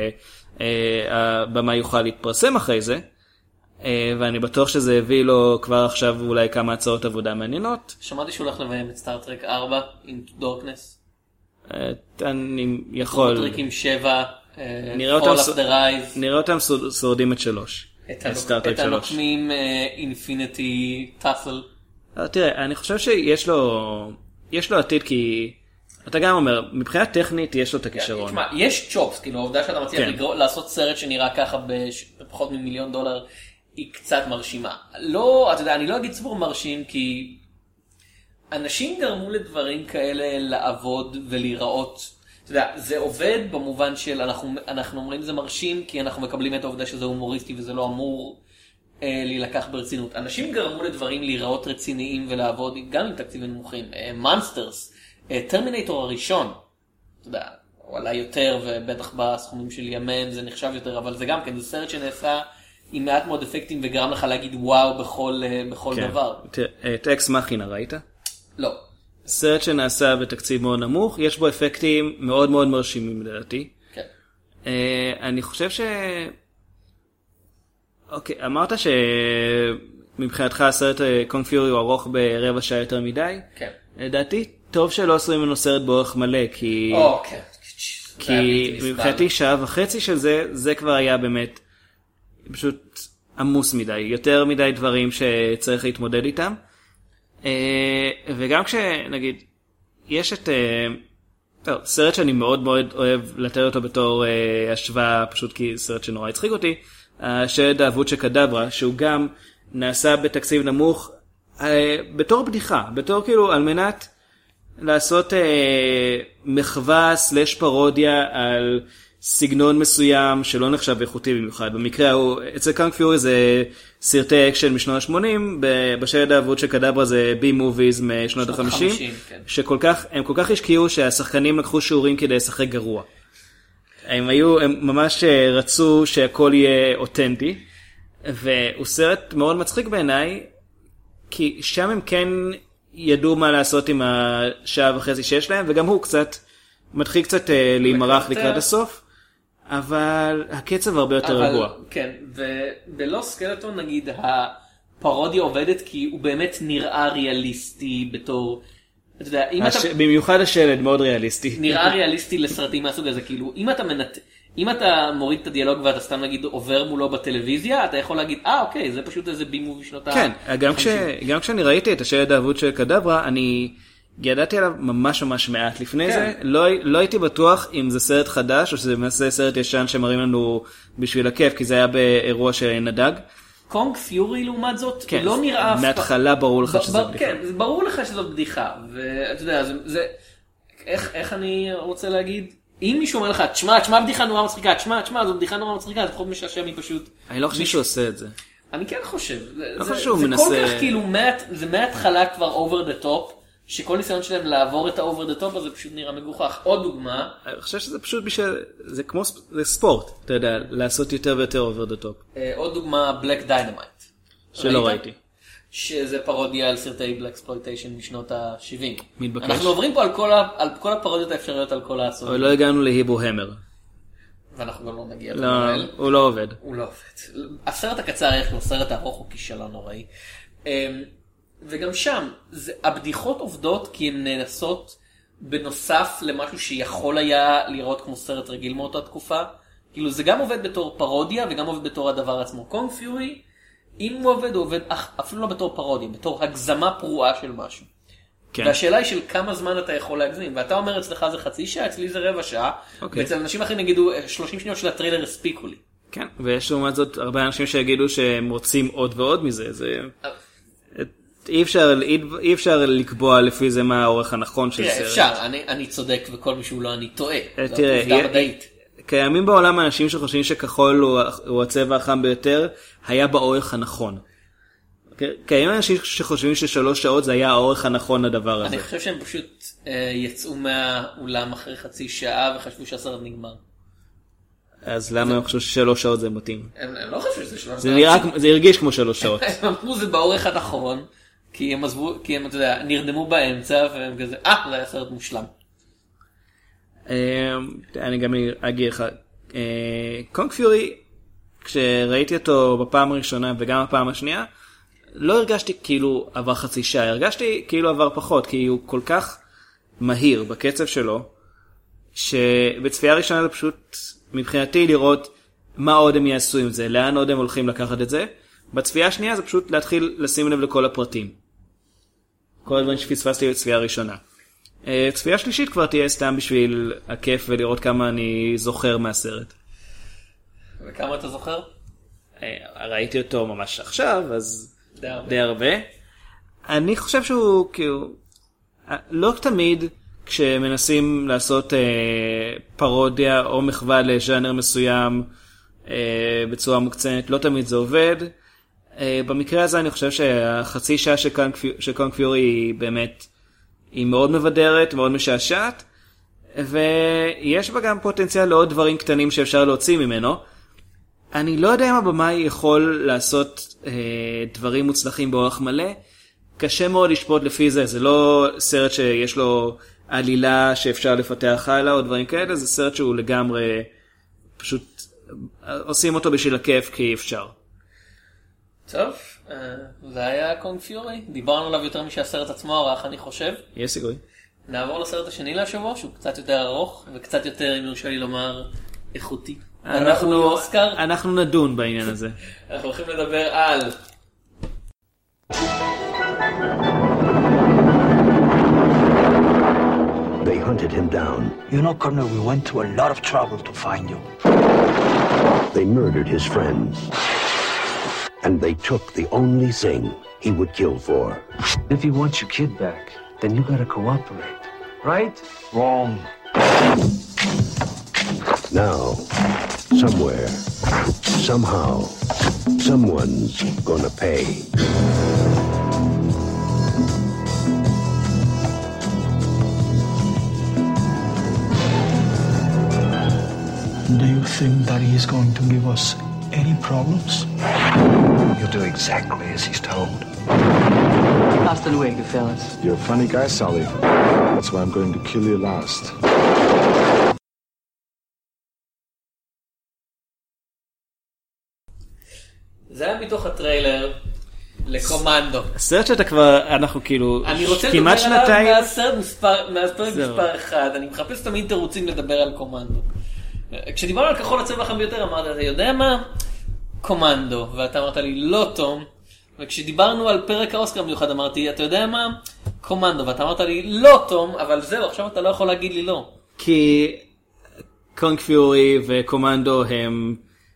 שהבמה יוכל להתפרסם אחרי זה, ואני בטוח שזה הביא לו כבר עכשיו אולי כמה הצעות עבודה מעניינות. שמעתי שהוא הולך לביים את סטארטרק 4, Into Darkness. אני יכול... סטארטרקים 7, נראה אותם שורדים את 3. את הנוקמים אינפיניטי טאסל. תראה, אני חושב שיש לו עתיד, כי אתה גם אומר, מבחינה טכנית יש לו את הכישרון. יש צ'ופס, כאילו העובדה שאתה מצליח לעשות סרט שנראה ככה בפחות $1,000,000 היא קצת מרשימה. לא, אתה יודע, אני לא אגיד סיפור מרשים, כי אנשים גרמו לדברים כאלה לעבוד ולהיראות. אתה יודע, זה עובד במובן של אנחנו אומרים זה מרשים, כי אנחנו מקבלים את העובדה שזה הומוריסטי וזה לא אמור להילקח ברצינות. אנשים גרמו לדברים להיראות רציניים ולעבוד גם עם תקציבים נמוכים. Monsters, טרמינטור הראשון, אתה יודע, הוא עלה יותר ובטח בסכומים של ימיהם זה נחשב יותר, אבל זה גם כן, זה סרט שנעשה עם מעט מאוד אפקטים וגרם לך להגיד וואו בכל דבר. את אקס מכינה ראית? לא. סרט שנעשה בתקציב מאוד נמוך, יש בו אפקטים מאוד מאוד מרשימים לדעתי. כן. אני חושב אוקיי, אמרת שמבחינתך הסרט קונג פיורי הוא ארוך ברבע שעה יותר מדי. כן. לדעתי, טוב שלא עושים לנו סרט באורך מלא, כי... אוקיי. כי מבחינתי 1.5 שעות של זה כבר היה באמת פשוט עמוס מדי, יותר מדי דברים שצריך להתמודד איתם. וגם כשנגיד יש את סרט שאני מאוד מאוד אוהב לתת אותו בתור השוואה, פשוט כי סרט שנורא הצחיק אותי, השלד האבוד של קדברה, שהוא גם נעשה בתקציב נמוך בתור בדיחה, בתור כאילו על מנת לעשות מחווה סלש פרודיה על סגנון מסוים שלא נחשב איכותי במיוחד. במקרה הוא, אצל קונג פיורי זה סרטי אקשן משנות ה-80, בשלד האבוד של קדברה זה בי מוביז משנות ה-50, שהם כל כך השקיעו שהשחקנים לקחו שיעורים כדי לשחק גרוע. הם ממש רצו שהכל יהיה אותנטי, והוא סרט מאוד מצחיק בעיניי, כי שם הם כן ידעו מה לעשות עם 1.5 שעות שיש להם, וגם הוא מתחיל קצת להימרח לקראת הסוף, אבל הקצב הרבה יותר רגוע. כן, ובלא סקלטון נגיד הפרודיה עובדת כי הוא באמת נראה ריאליסטי בתור, אתה יודע, במיוחד השלד מאוד ריאליסטי. נראה ריאליסטי לסרטים מהסוג הזה, כאילו אם אתה מוריד את הדיאלוג ואתה סתם נגיד עובר מולו בטלוויזיה, אתה יכול להגיד, אוקיי, זה פשוט איזה בי מובי שנות ה... כן, גם כשאני ראיתי את השלד האבוד של קדברה, אני ידעתי עליו ממש ממש מעט לפני זה, לא הייתי בטוח אם זה סרט חדש או שזה למעשה סרט ישן שמראים לנו בשביל הכיף, כי זה היה באירוע שנדג. קונג פיורי לעומת זאת לא נראה... מההתחלה ברור לך שזו בדיחה. כן, ברור לך שזו בדיחה, ואתה יודע, איך אני רוצה להגיד? אם מישהו אומר לך, תשמע בדיחה נורא מצחיקה, תשמע זו בדיחה נורא מצחיקה, זה פחות משעשע מפשוט. אני לא חושב שהוא עושה את זה. אני כן חושב. זה כל כך כאילו, זה מההתחלה כבר over the top, שכל ניסיון שלהם לעבור את ה-over the top הזה פשוט נראה מגוחך. עוד דוגמה. אני חושב שזה פשוט זה כמו ספורט, אתה יודע, לעשות יותר ויותר over the top. עוד דוגמה, Black Dynamite. שלא ראיתי. שזה פרודיה על סרטי בלקספלויטיישן משנות ה-70. מתבקש. אנחנו עוברים פה על כל הפרודיות האפשריות על כל העשורים. אבל לא הגענו להיבו המר. ואנחנו גם לא נגיע. לא, הוא לא עובד. הוא לא עובד. הסרט הקצר איך לו, סרט הארוך הוא כישלון נוראי. וגם שם, הבדיחות עובדות כי הן ננסות בנוסף למשהו שיכול היה לראות כמו סרט רגיל מאותה תקופה. כאילו זה גם עובד בתור פרודיה וגם עובד בתור הדבר עצמו. קונג פיורי, אם הוא עובד אפילו לא בתור פרודיה, בתור הגזמה פרועה של משהו. כן. והשאלה היא של כמה זמן אתה יכול להגזים. ואתה אומר אצלך זה 0.5 שעה, אצלי זה רבע שעה. ואצל אנשים אחרים יגידו 30 שניות של הטריילר הספיקו לי. כן, ויש לעומת זאת הרבה אנשים שיגידו שהם רוצים עוד ועוד מזה. זה... אי אפשר לקבוע לפי זה מה האורך הנכון של סרט. אפשר, אני צודק וכל מישהו לא אני טועה. תראה, קיימים בעולם אנשים שחושבים שכחול הוא הצבע החם ביותר, היה באורך הנכון. קיימים אנשים שחושבים ש3 שעות זה היה האורך הנכון לדבר הזה. אני חושב שהם פשוט יצאו מהאולם אחרי 0.5 שעה וחשבו שהסרט נגמר. אז למה הם חושבים ש3 שעות זה מתאים? אני לא חושב שזה 3 שעות. זה הרגיש כמו 3 שעות. הם אמרו זה באורך הנכון, כי הם עזבו, כי הם, אתה יודע, נרדמו באמצע, והם כזה, זה היה סרט מושלם. אני גם אגיד לך, קונג פיורי, כשראיתי אותו בפעם הראשונה וגם בפעם השנייה, לא הרגשתי כאילו עבר חצי שעה, הרגשתי כאילו עבר פחות, כי הוא כל כך מהיר בקצב שלו, שבצפייה הראשונה זה פשוט מבחינתי לראות מה עוד הם יעשו עם זה, לאן עוד הם הולכים לקחת את זה. בצפייה השנייה זה פשוט להתחיל לשים לב לכל הפרטים. כל הדברים שפספסתי בצפייה הראשונה. צפייה שלישית כבר תהיה סתם בשביל הכיף ולראות כמה אני זוכר מהסרט. וכמה אתה זוכר? ראיתי אותו ממש עכשיו, אז די הרבה. אני חושב שהוא כאילו, לא תמיד כשמנסים לעשות פרודיה או מחווה לז'אנר מסוים בצורה מוקצנת, לא תמיד זה עובד. במקרה הזה אני חושב שהחצי שעה של קונג פיורי היא באמת, היא מאוד מבדרת, מאוד משעשעת, ויש בה גם פוטנציאל לעוד דברים קטנים שאפשר להוציא ממנו. אני לא יודע אם הבמאי יכול לעשות דברים מוצלחים באורך מלא, קשה מאוד לשפוט לפי זה, זה לא סרט שיש לו עלילה שאפשר לפתח הלאה או דברים כאלה, זה סרט שהוא לגמרי פשוט עושים אותו בשביל הכיף כי אפשר. טוב, זה היה קונג פיורי, דיברנו עליו יותר משהסרט עצמו ערך אני חושב. יש סיכוי. נעבור לסרט השני להשבוע שהוא קצת יותר ארוך וקצת יותר, אם יורשה לי לומר, איכותי. אנחנו נדון בעניין הזה. אנחנו הולכים לדבר על They hunted him down. You know, Colonel, we went to a lot of trouble to find you. They murdered his friends. And they took the only thing he would kill for. If you want your kid back, then you gotta cooperate. Right? Wrong. Now, somewhere, somehow, someone's gonna pay. Do you think that he is going to give us any problems? You'll do exactly as he's told. Hasta luego, fellas. You're a funny guy, Sully. That's why I'm going to kill you last. זה היה מתוך הטריילר לקומנדו. הסרט שאתה כבר, אנחנו כאילו כמעט שנתיים. אני רוצה לדבר עליו מהסרט מספר 1, אני מחפש תמיד תירוצים לדבר על קומנדו. כשדיברנו על כחול הצבע החם ביותר, אמרת, אתה יודע מה? קומנדו. ואתה אמרת לי, לא תום. וכשדיברנו על פרק האוסקר מיוחד, אמרתי, אתה יודע מה? קומנדו. ואתה אמרת לי, לא תום, אבל זהו, עכשיו אתה לא יכול להגיד לי לא. כי קונג פיורי וקומנדו הם...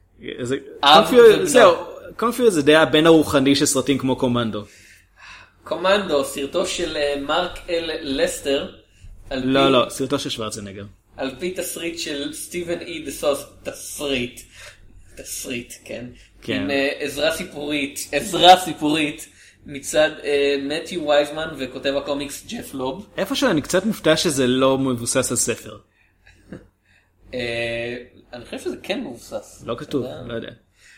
זהו, קונג פיורי זה די בין הרוחני של סרטים כמו קומנדו. קומנדו, סרטו של מרק אל לסטר. לא, סרטו של שוורצנגר. על פי תסריט של סטיבן אי דסוס, תסריט, כן. עם עזרה סיפורית מצד מתיו וייזמן וכותב הקומיקס ג'ף לוב. איפשהו אני קצת מופתע שזה לא מבוסס על ספר. אני חושב שזה כן מבוסס. לא כתוב, לא יודע.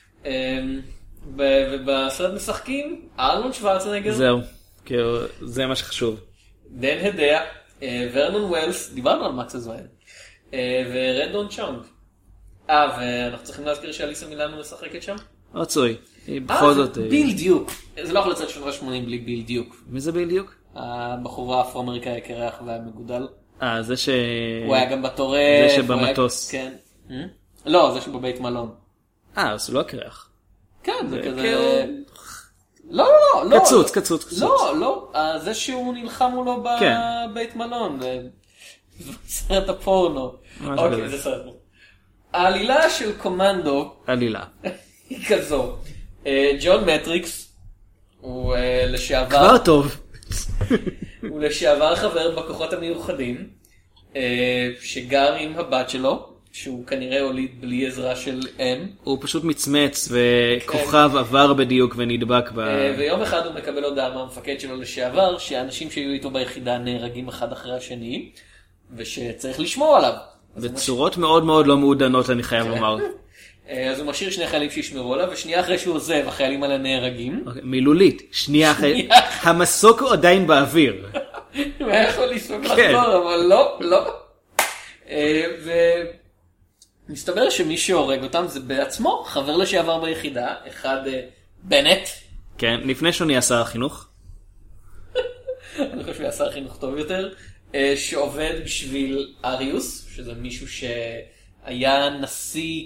ובסרט משחקים ארנולד שוורצנגר. זהו, זה מה שחשוב. דן הדיה, ורנון ווילס, דיברנו על מקס הזוהל. ורדון צ'ונג. ואנחנו צריכים להזכיר שאליסה מילאנו משחקת שם? רצוי. בכל זאת... ביל דיוק. זה לא יכול לצאת שנות ה-80 בלי ביל דיוק. מי זה ביל דיוק? הבחורה האפרו-אמריקאי הקרח והמגודל. זה ש... הוא היה גם בטורף. זה שבמטוס. כן. לא, זה שבבית מלון. אז הוא לא הקרח. כן, זה כזה... לא. קצוץ. לא. זה שהוא נלחם מולו בבית מלון. סרט הפורנו. אוקיי, זה סרט. העלילה של קומנדו היא כזו. ג'ון מטריקס הוא לשעבר... כבר טוב. הוא לשעבר חבר בכוחות המיוחדים, שגר עם הבת שלו, שהוא כנראה הוליד בלי עזרה של אם. הוא פשוט מצמץ וכוכב עבר בדיוק ונדבק ויום אחד הוא מקבל הודעה מהמפקד שלו לשעבר, שהאנשים שהיו איתו ביחידה נהרגים אחד אחרי השני, ושצריך לשמור עליו. בצורות מאוד מאוד לא מעודנות, אני חייב לומר. אז הוא משאיר שני חיילים שישמרו עליו, ושנייה אחרי שהוא עוזב, החיילים האלה נהרגים. מילולית, שנייה אחרי, המסוק עדיין באוויר. הוא היה יכול לספוק לחזור, אבל לא. ומסתבר שמי שהורג אותם זה בעצמו חבר לשעבר ביחידה, אחד בנט. כן, לפני שהוא נהיה שר החינוך. אני חושב שהוא שר החינוך טוב יותר, שעובד בשביל אריוס, שזה מישהו שהיה נשיא,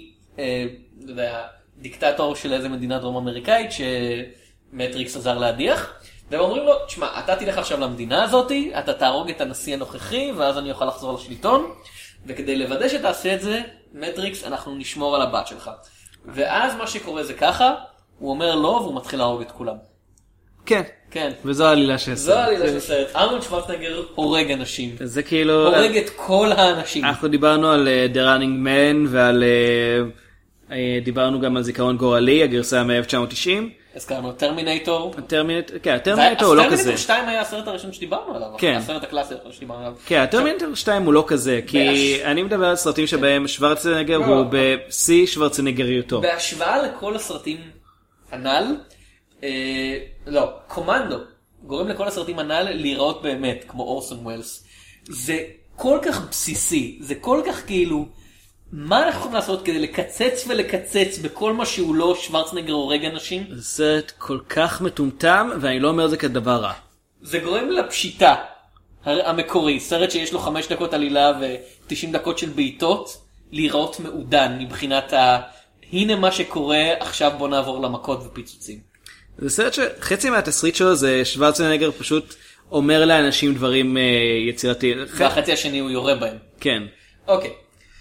דיקטטור של איזה מדינה דרום אמריקאית, שמטריקס עזר להדיח. והם אומרים לו, תשמע, אתה תלך עכשיו למדינה הזאת, אתה תהרוג את הנשיא הנוכחי, ואז אני אוכל לחזור לשלטון, וכדי לוודא שתעשה את זה, מטריקס, אנחנו נשמור על הבת שלך. ואז מה שקורה זה ככה, הוא אומר לא, והוא מתחיל להרוג את כולם. כן. כן. וזו העלילה של הסרט. זו העלילה של הסרט. ארנולד שוורצנגר הורג אנשים. זה כאילו... הורג את כל האנשים. אנחנו דיברנו על The Running Man, ועל... דיברנו גם על זיכרון גורלי, הגרסה מ-1990. הזכרנו טרמינטור. כן, טרמינטור הוא לא כזה. טרמינטור 2 היה הסרט הראשון שדיברנו עליו. כן. הסרט הקלאסי הראשון שדיברנו עליו. כן, טרמינטור 2 הוא לא כזה, כי אני מדבר על סרטים שבהם שוורצנגר הוא בשיא שוורצנגריותו. בהשוואה לכל הסרטים הנ"ל, לא, קומנדו, גורם לכל הסרטים הנ"ל להיראות באמת, כמו אורסון ווילס. זה כל כך בסיסי, זה כל כך כאילו... מה אנחנו יכולים לעשות כדי לקצץ ולקצץ בכל מה שהוא לא שוורצנגר הורג אנשים? זה סרט כל כך מטומטם, ואני לא אומר זה כדבר רע. זה גורם לפשיטה המקורי, סרט שיש לו 5 דקות עלילה ו90 דקות של בעיטות, להיראות מעודן מבחינת הנה מה שקורה, עכשיו בוא נעבור למכות ופיצוצים. זה סרט שחצי מהתסריט שלו זה שוורצנגר פשוט אומר לאנשים דברים יצירתיים. והחצי השני הוא יורה בהם. כן. אוקיי.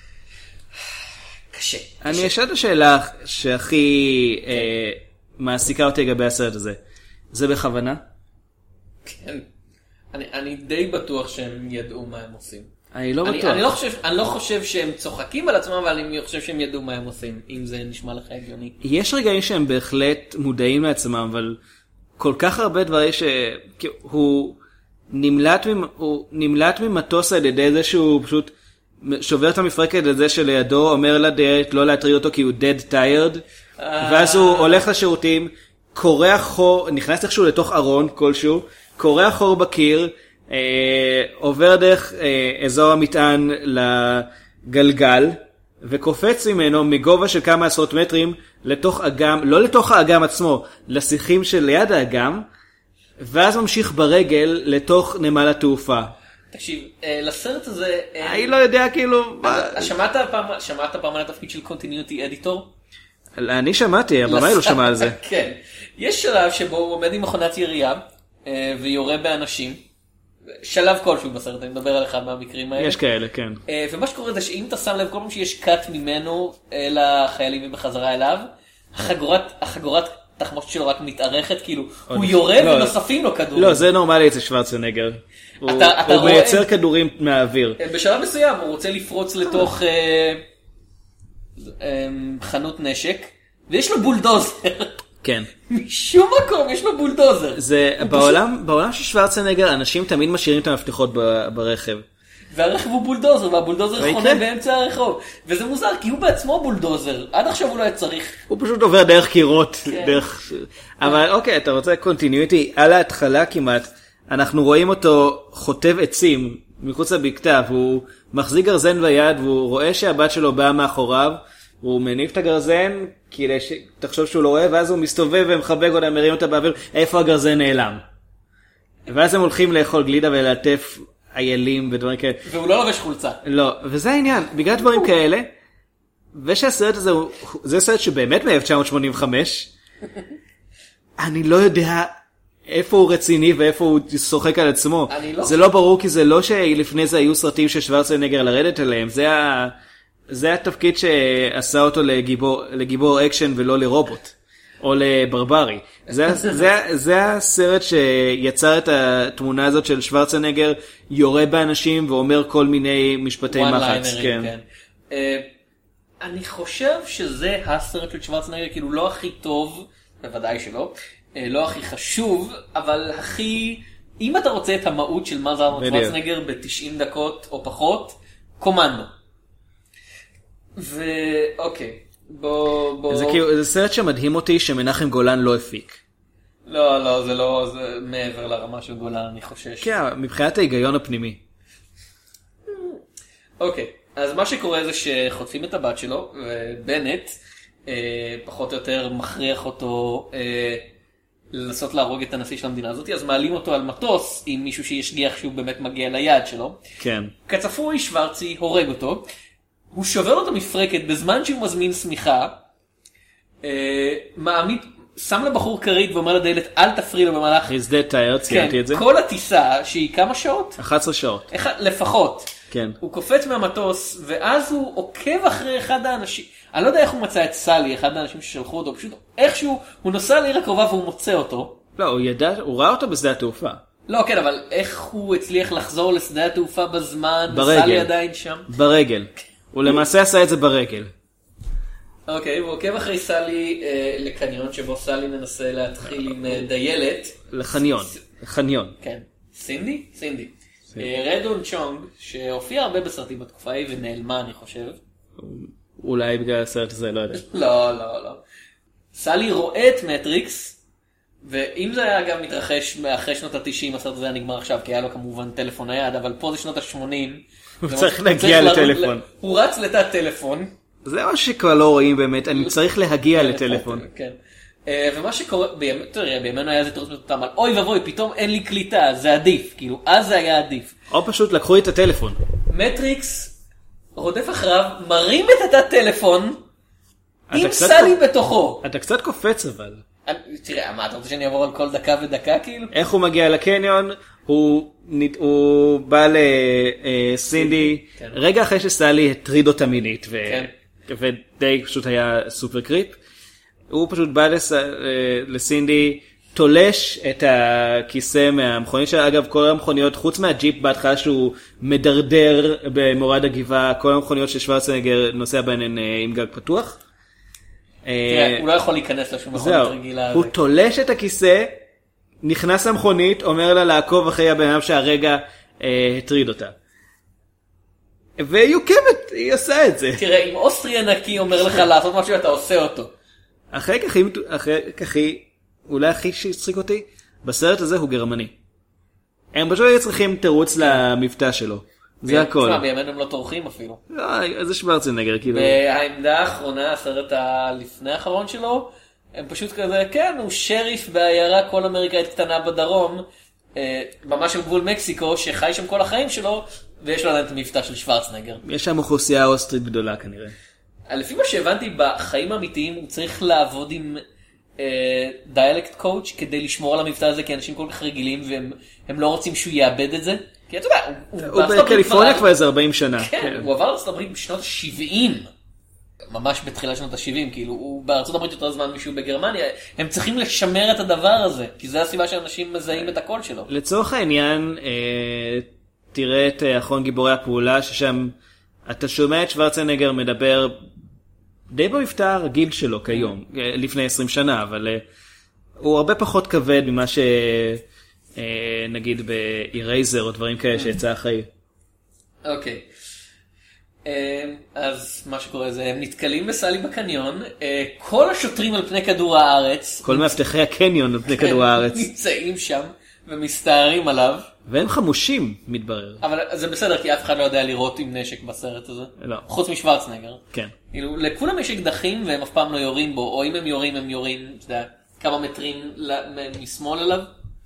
קשה. אני אשאל את השאלה שהכי מעסיקה אותי לגבי הסרט הזה. זה בכוונה? כן. אני די בטוח שהם ידעו מה הם עושים. אני לא בטוח. אני לא חושב שהם צוחקים על עצמם, אבל אני חושב שהם ידעו מה הם עושים, אם זה נשמע לך הגיוני. יש רגעים שהם בהחלט מודעים לעצמם, אבל כל כך הרבה דברים שהוא נמלט ממטוס על ידי זה שהוא פשוט שובר את המפרקת לזה שלידו, אומר לדיירת לא להטריד אותו כי הוא dead tired, ואז הוא הולך לשירותים, קורא חור, נכנס איכשהו לתוך ארון כלשהו, קורא חור בקיר, עובר דרך אזור המטען לגלגל, וקופץ ממנו מגובה של כמה עשרות מטרים לתוך אגם, לא לתוך האגם עצמו, לשיחים של ליד האגם, ואז ממשיך ברגל לתוך נמל התעופה. תקשיב, לסרט הזה... אני לא יודע כאילו... שמעת פעם על התפקיד של Continuity Editor? אני שמעתי, הבמאי לא שמע על זה. כן. יש שלב שבו הוא עומד עם מכונת ירייה, ויורה באנשים. שלב כלשהו בסרט, אני מדבר על אחד מהמקרים האלה. יש כאלה, כן. ומה שקורה זה שאם אתה שם לב, כל פעם שיש קאט ממנו לחיילים ובחזרה אליו, החגורת תחמושת שלו רק מתארכת, כאילו, הוא יורה ונוספים לו כדורים. לא, זה נורמלי אצל שוורצנגר. הוא מייצר כדורים מהאוויר. בשלב מסוים הוא רוצה לפרוץ לתוך חנות נשק, ויש לו בולדוזר. כן. משום מקום יש לו בולדוזר. זה בעולם של שוורצנגר, אנשים תמיד משאירים את המפתחות ברכב. והרכב הוא בולדוזר, והבולדוזר חונה באמצע הרחוב. וזה מוזר, כי הוא בעצמו בולדוזר. עד עכשיו הוא לא היה צריך. הוא פשוט עובר דרך קירות. אבל אוקיי, אתה רוצה קונטיניוטי על ההתחלה כמעט. אנחנו רואים אותו חוטב עצים מחוץ לבקתה, והוא מחזיק גרזן ביד, והוא רואה שהבת שלו באה מאחוריו, הוא מניף את הגרזן, כדי שתחשוב שהוא לא רואה, ואז הוא מסתובב ומחבק אותה, מרים אותה באוויר, איפה הגרזן נעלם? ואז הם הולכים לאכול גלידה ולעטף איילים ודברים כאלה. והוא לא לובש חולצה. לא, וזה העניין, בגלל דברים כאלה, ושהסרט הזה, זה סרט שבאמת מ-1985, אני לא יודע איפה הוא רציני ואיפה הוא שוחק על עצמו. זה לא ברור, כי זה לא שלפני זה היו סרטים של שוורצנגר לרדת עליהם, זה התפקיד שעשה אותו לגיבור אקשן ולא לרובוט, או לברברי. זה הסרט שיצר את התמונה הזאת של שוורצנגר יורה באנשים ואומר כל מיני משפטי מחץ. אני חושב שזה הסרט של שוורצנגר, כאילו לא הכי טוב, בוודאי שלא, לא הכי חשוב, אבל הכי, אם אתה רוצה את המהות של מה זה ארנולד שוורצנגר ב-90 דקות או פחות, קומנדו. ואוקיי, בוא... זה כאילו, זה סרט שמדהים אותי שמנחם גולן לא הפיק. לא, זה לא, זה מעבר לרמה של גולן, אני חושש. כן, מבחינת ההיגיון הפנימי. אוקיי, אז מה שקורה זה שחוטפים את הבת שלו, ובנט פחות או יותר מכריח אותו לנסות להרוג את הנשיא של המדינה הזאת, אז מעלים אותו על מטוס עם מישהו שישגיח שהוא באמת מגיע ליעד שלו. כן. כצפוי שוורצי הורג אותו, הוא שובר אותו מפרקת בזמן שהוא מזמין סמיכה, מעמיד, שם לבחור כרית ואומר לדלת אל תפריע לו במהלך. He's dead tired, ציינתי את זה. כל הטיסה שהיא כמה שעות? 11 שעות. לפחות. כן. הוא קופץ מהמטוס ואז הוא עוקב אחרי אחד האנשים, אני לא יודע איך הוא מצא את סלי, אחד האנשים ששלחו אותו, פשוט איכשהו הוא נוסע לעיר הקרובה והוא מוצא אותו. לא, הוא ידע, הוא ראה אותו בשדה התעופה. לא, כן, אבל איך הוא הצליח לחזור לשדה התעופה בזמן, ברגל. סלי עדיין שם? ברגל. הוא למעשה עשה את זה ברגל. אוקיי, הוא עוקב אחרי סלי לקניון, שבו סלי מנסה להתחיל עם דיילת. לחניון. כן. סינדי? סינדי. רדון צ'ונג, שהופיע הרבה בסרטים בתקופה ההיא ונעלמה, אני חושב. אולי בגלל הסרט הזה, לא יודע. לא. סלי רואה את מטריקס, ואם זה היה אגב מתרחש אחרי שנות ה-90, הסרט הזה היה נגמר עכשיו, כי היה לו כמובן טלפון נייד, אבל פה זה שנות ה-80. הוא צריך להגיע לטלפון. הוא רץ לתת טלפון. זה מה שכבר לא רואים באמת, אני צריך להגיע לטלפון. כן. ומה שקורה, בימינו היה זה תרוץ מטוטם על אוי ובוי, פתאום אין לי קליטה, זה עדיף, כאילו, אז זה היה עדיף. או פשוט לקחו את הטלפון. מטריקס רודף אחריו, מרים את הטלפון, עם סלי בתוכו. אתה קצת קופץ אבל. תראה, מה, אתה רוצה שאני אעבור על כל דקה ודקה כאילו? איך הוא מגיע לקניון, הוא בא לסינדי, רגע אחרי שסלי הטריד אותה מינית, ודי פשוט היה סופר קריפ, הוא פשוט בא לסינדי, תולש את הכיסא מהמכונית שלה, אגב כל המכוניות, חוץ מהג'יפ בהתחלה שהוא מדרדר במורד הגבעה, כל המכוניות ששוורצנגר נוסע בהן עם גג פתוח. תראה, הוא לא יכול להיכנס לשום מכונית רגילה. הוא תולש את הכיסא, נכנס למכונית, אומר לה לעקוב אחרי הבן אדם שהרגע הטריד אותה. והיא עוקבת, היא עושה את זה. תראה, אם אוסטרי ענקי אומר לך לעשות משהו, אתה עושה אותו. אחרי כך היא, אולי הכי שהצחיק אותי, בסרט הזה הוא גרמני. הם פשוט היו צריכים תירוץ למבטא שלו. זה הכל. תשמע, בימינו הם לא טורחים אפילו. לא, זה שוורצנגר, כאילו. והעמדה האחרונה, הסרט הלפני האחרון שלו, הם פשוט כזה, כן, הוא שריף בעיירה כל אמריקאית קטנה בדרום, ממש על גבול מקסיקו, שחי שם כל החיים שלו, ויש לו עדיין את המבטא של שוורצנגר. יש שם אוכלוסייה אוסטרית גדולה כנראה. לפי מה שהבנתי, בחיים האמיתיים הוא צריך לעבוד עם דיאלקט קואוץ' כדי לשמור על המבטא הזה, כי אנשים כל כך רגילים, והם לא רוצים שהוא יאבד את זה. כי אתה יודע, הוא בקליפורניה כבר איזה 40 שנה. כן, הוא עבר לארצות הברית בשנות ה-70. ממש בתחילת שנות ה-70, כאילו, הוא בארצות הברית יותר זמן מישהו בגרמניה, הם צריכים לשמר את הדבר הזה, כי זה הסיבה שאנשים מזהים את הקול שלו. לצורך העניין, תראה את אחרון גיבורי הפעולה, ששם אתה שומע את שוורצנגר מדבר די במבטא הרגיל שלו כיום, לפני 20 שנה, אבל הוא הרבה פחות כבד ממה שנגיד באירייזר או דברים כאלה שיצא אחרי. אוקיי. אז מה שקורה זה, הם נתקלים בסלי בקניון, כל השוטרים על פני כדור הארץ, כל מאבטחי הקניון על פני כדור הארץ, נמצאים שם ומסתערים עליו. והם חמושים, מתברר. אבל זה בסדר, כי אף אחד לא יודע לראות עם נשק בסרט הזה. לא. חוץ משוורצנגר. כן. כאילו, לכולם יש אקדחים והם אף פעם לא יורים בו, או אם הם יורים, אתה יודע, כמה מטרים משמאל אליו.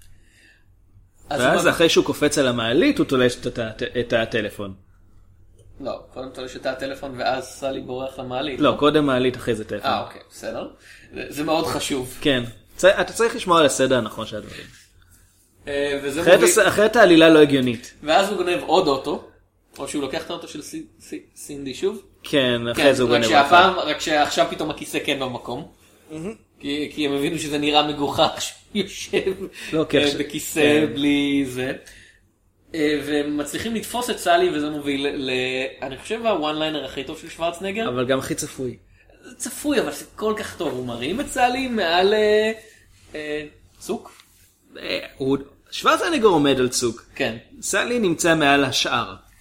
ואז אחרי שהוא קופץ על המעלית, הוא תולש את הטלפון. לא, קודם תולש את הטלפון ואז סלי בורח למעלית. לא, קודם מעלית, אחרי זה טלפון. אוקיי, בסדר. זה מאוד חשוב. כן. אתה צריך לשמור על הסדר הנכון של הדברים. וזה אחרת העלילה לא הגיונית. ואז הוא גונב עוד אוטו, או שהוא לוקח את האוטו של סינדי שוב. כן, אחרי זה הוא גונב עוד. רק שעכשיו פתאום הכיסא כן במקום. כי הם הבינו שזה נראה מגוחך שהוא יושב בכיסא בלי זה. והם מצליחים לתפוס את סלי, וזה מוביל אני חושב הוואן ליינר הכי טוב של שוורצנגר. אבל גם הכי צפוי. צפוי, אבל זה כל כך טוב. הוא מרים את סלי מעל צוק. שוורצנגר עומד על צוק. כן. סלי נמצא מעל השאר.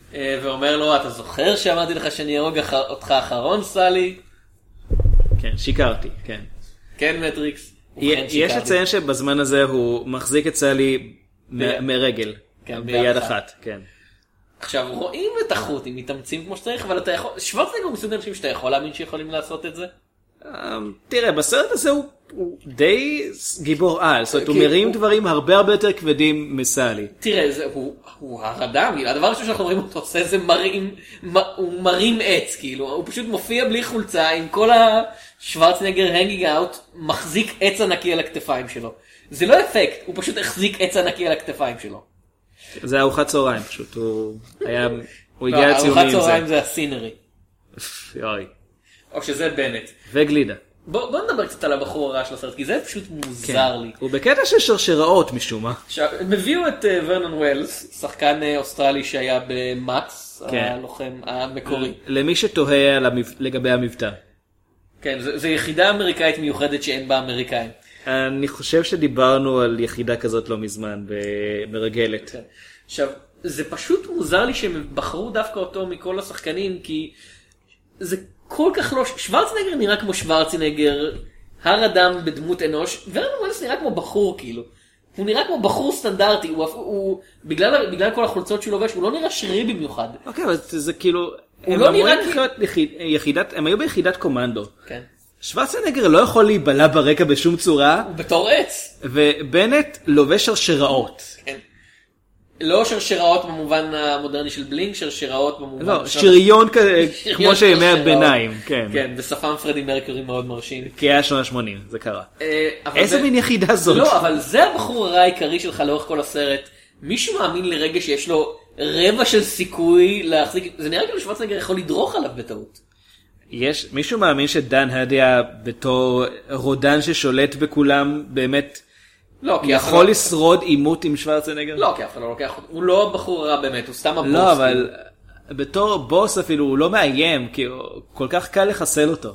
ואומר לו, אתה זוכר שאמרתי לך שאני ארוג אותך אחרון, סלי? כן, שיקרתי, כן. כן, מטריקס. יש לציין שבזמן הזה הוא מחזיק את סלי מרגל, ביד אחת, כן. עכשיו, רואים את החוט, הם מתאמצים כמו שצריך, אבל אתה יכול, שוורצנגר הוא מסוג אנשים שאתה יכול להאמין שיכולים לעשות את זה? תראה, בסרט הזה הוא די גיבור על, זאת אומרת, הוא מרים דברים הרבה הרבה יותר כבדים מסלי. תראה, הוא הרד"ם, הדבר ראשון שאנחנו רואים אותו עושה זה הוא מרים עץ, כאילו, הוא פשוט מופיע בלי חולצה עם כל השוורצנגר הנגינג אאוט, מחזיק עץ ענקי על הכתפיים שלו. זה לא אפקט, הוא פשוט החזיק עץ ענקי על הכתפיים שלו. זה ארוחת צהריים פשוט, הוא הגיע לציונים עם זה. ארוחת צהריים זה הסינרי. יואי. או שזה בנט. וגלידה. בוא נדבר קצת על הבחור הרע של הסרט, כי זה פשוט מוזר לי. הוא בקטע של שרשראות משום מה. הם הביאו את ורנון ווילס, שחקן אוסטרלי שהיה במקס, הלוחם המקורי. למי שתוהה לגבי המבטא. כן, זו יחידה אמריקאית מיוחדת שאין בה אמריקאים. אני חושב שדיברנו על יחידה כזאת לא מזמן, במרגלת. עכשיו, זה פשוט מוזר לי שהם בחרו דווקא אותו מכל השחקנים, כי זה כל כך לא... שוורצנגר נראה כמו שוורצנגר, הר אדם בדמות אנוש, ורנון ווילס נראה כמו בחור, כאילו. הוא נראה כמו בחור סטנדרטי, בגלל כל החולצות שהוא לובש, הוא לא נראה שרירי במיוחד. אוקיי, אבל זה כאילו... הם היו ביחידת קומנדו. כן. שוורצנגר לא יכול להיבלה ברקע בשום צורה. הוא בתור עץ. ובנט לובש שרשראות. כן. לא שרשראות במובן המודרני של בלינק, שרשראות במובן... לא, שריון כמו שימי הביניים. כן, בשפם פרדי מרקורי מאוד מרשים. כי היה שנה 80, זה קרה. איזה מין יחידה זאת? לא, אבל זה הבחור הרע העיקרי שלך לאורך כל הסרט. מישהו מאמין לרגע שיש לו רבע של סיכוי להחזיק... זה נראה כאילו שוורצנגר יכול לדרוך עליו בטעות. מישהו מאמין שדן הדיה בתור רודן ששולט בכולם באמת יכול לשרוד עימות עם שוורצנגר? לא, כי אף אחד לא לוקח, הוא לא בחור רע באמת, הוא סתם הבוס. לא, אבל בתור בוס אפילו הוא לא מאיים, כי כל כך קל לחסל אותו.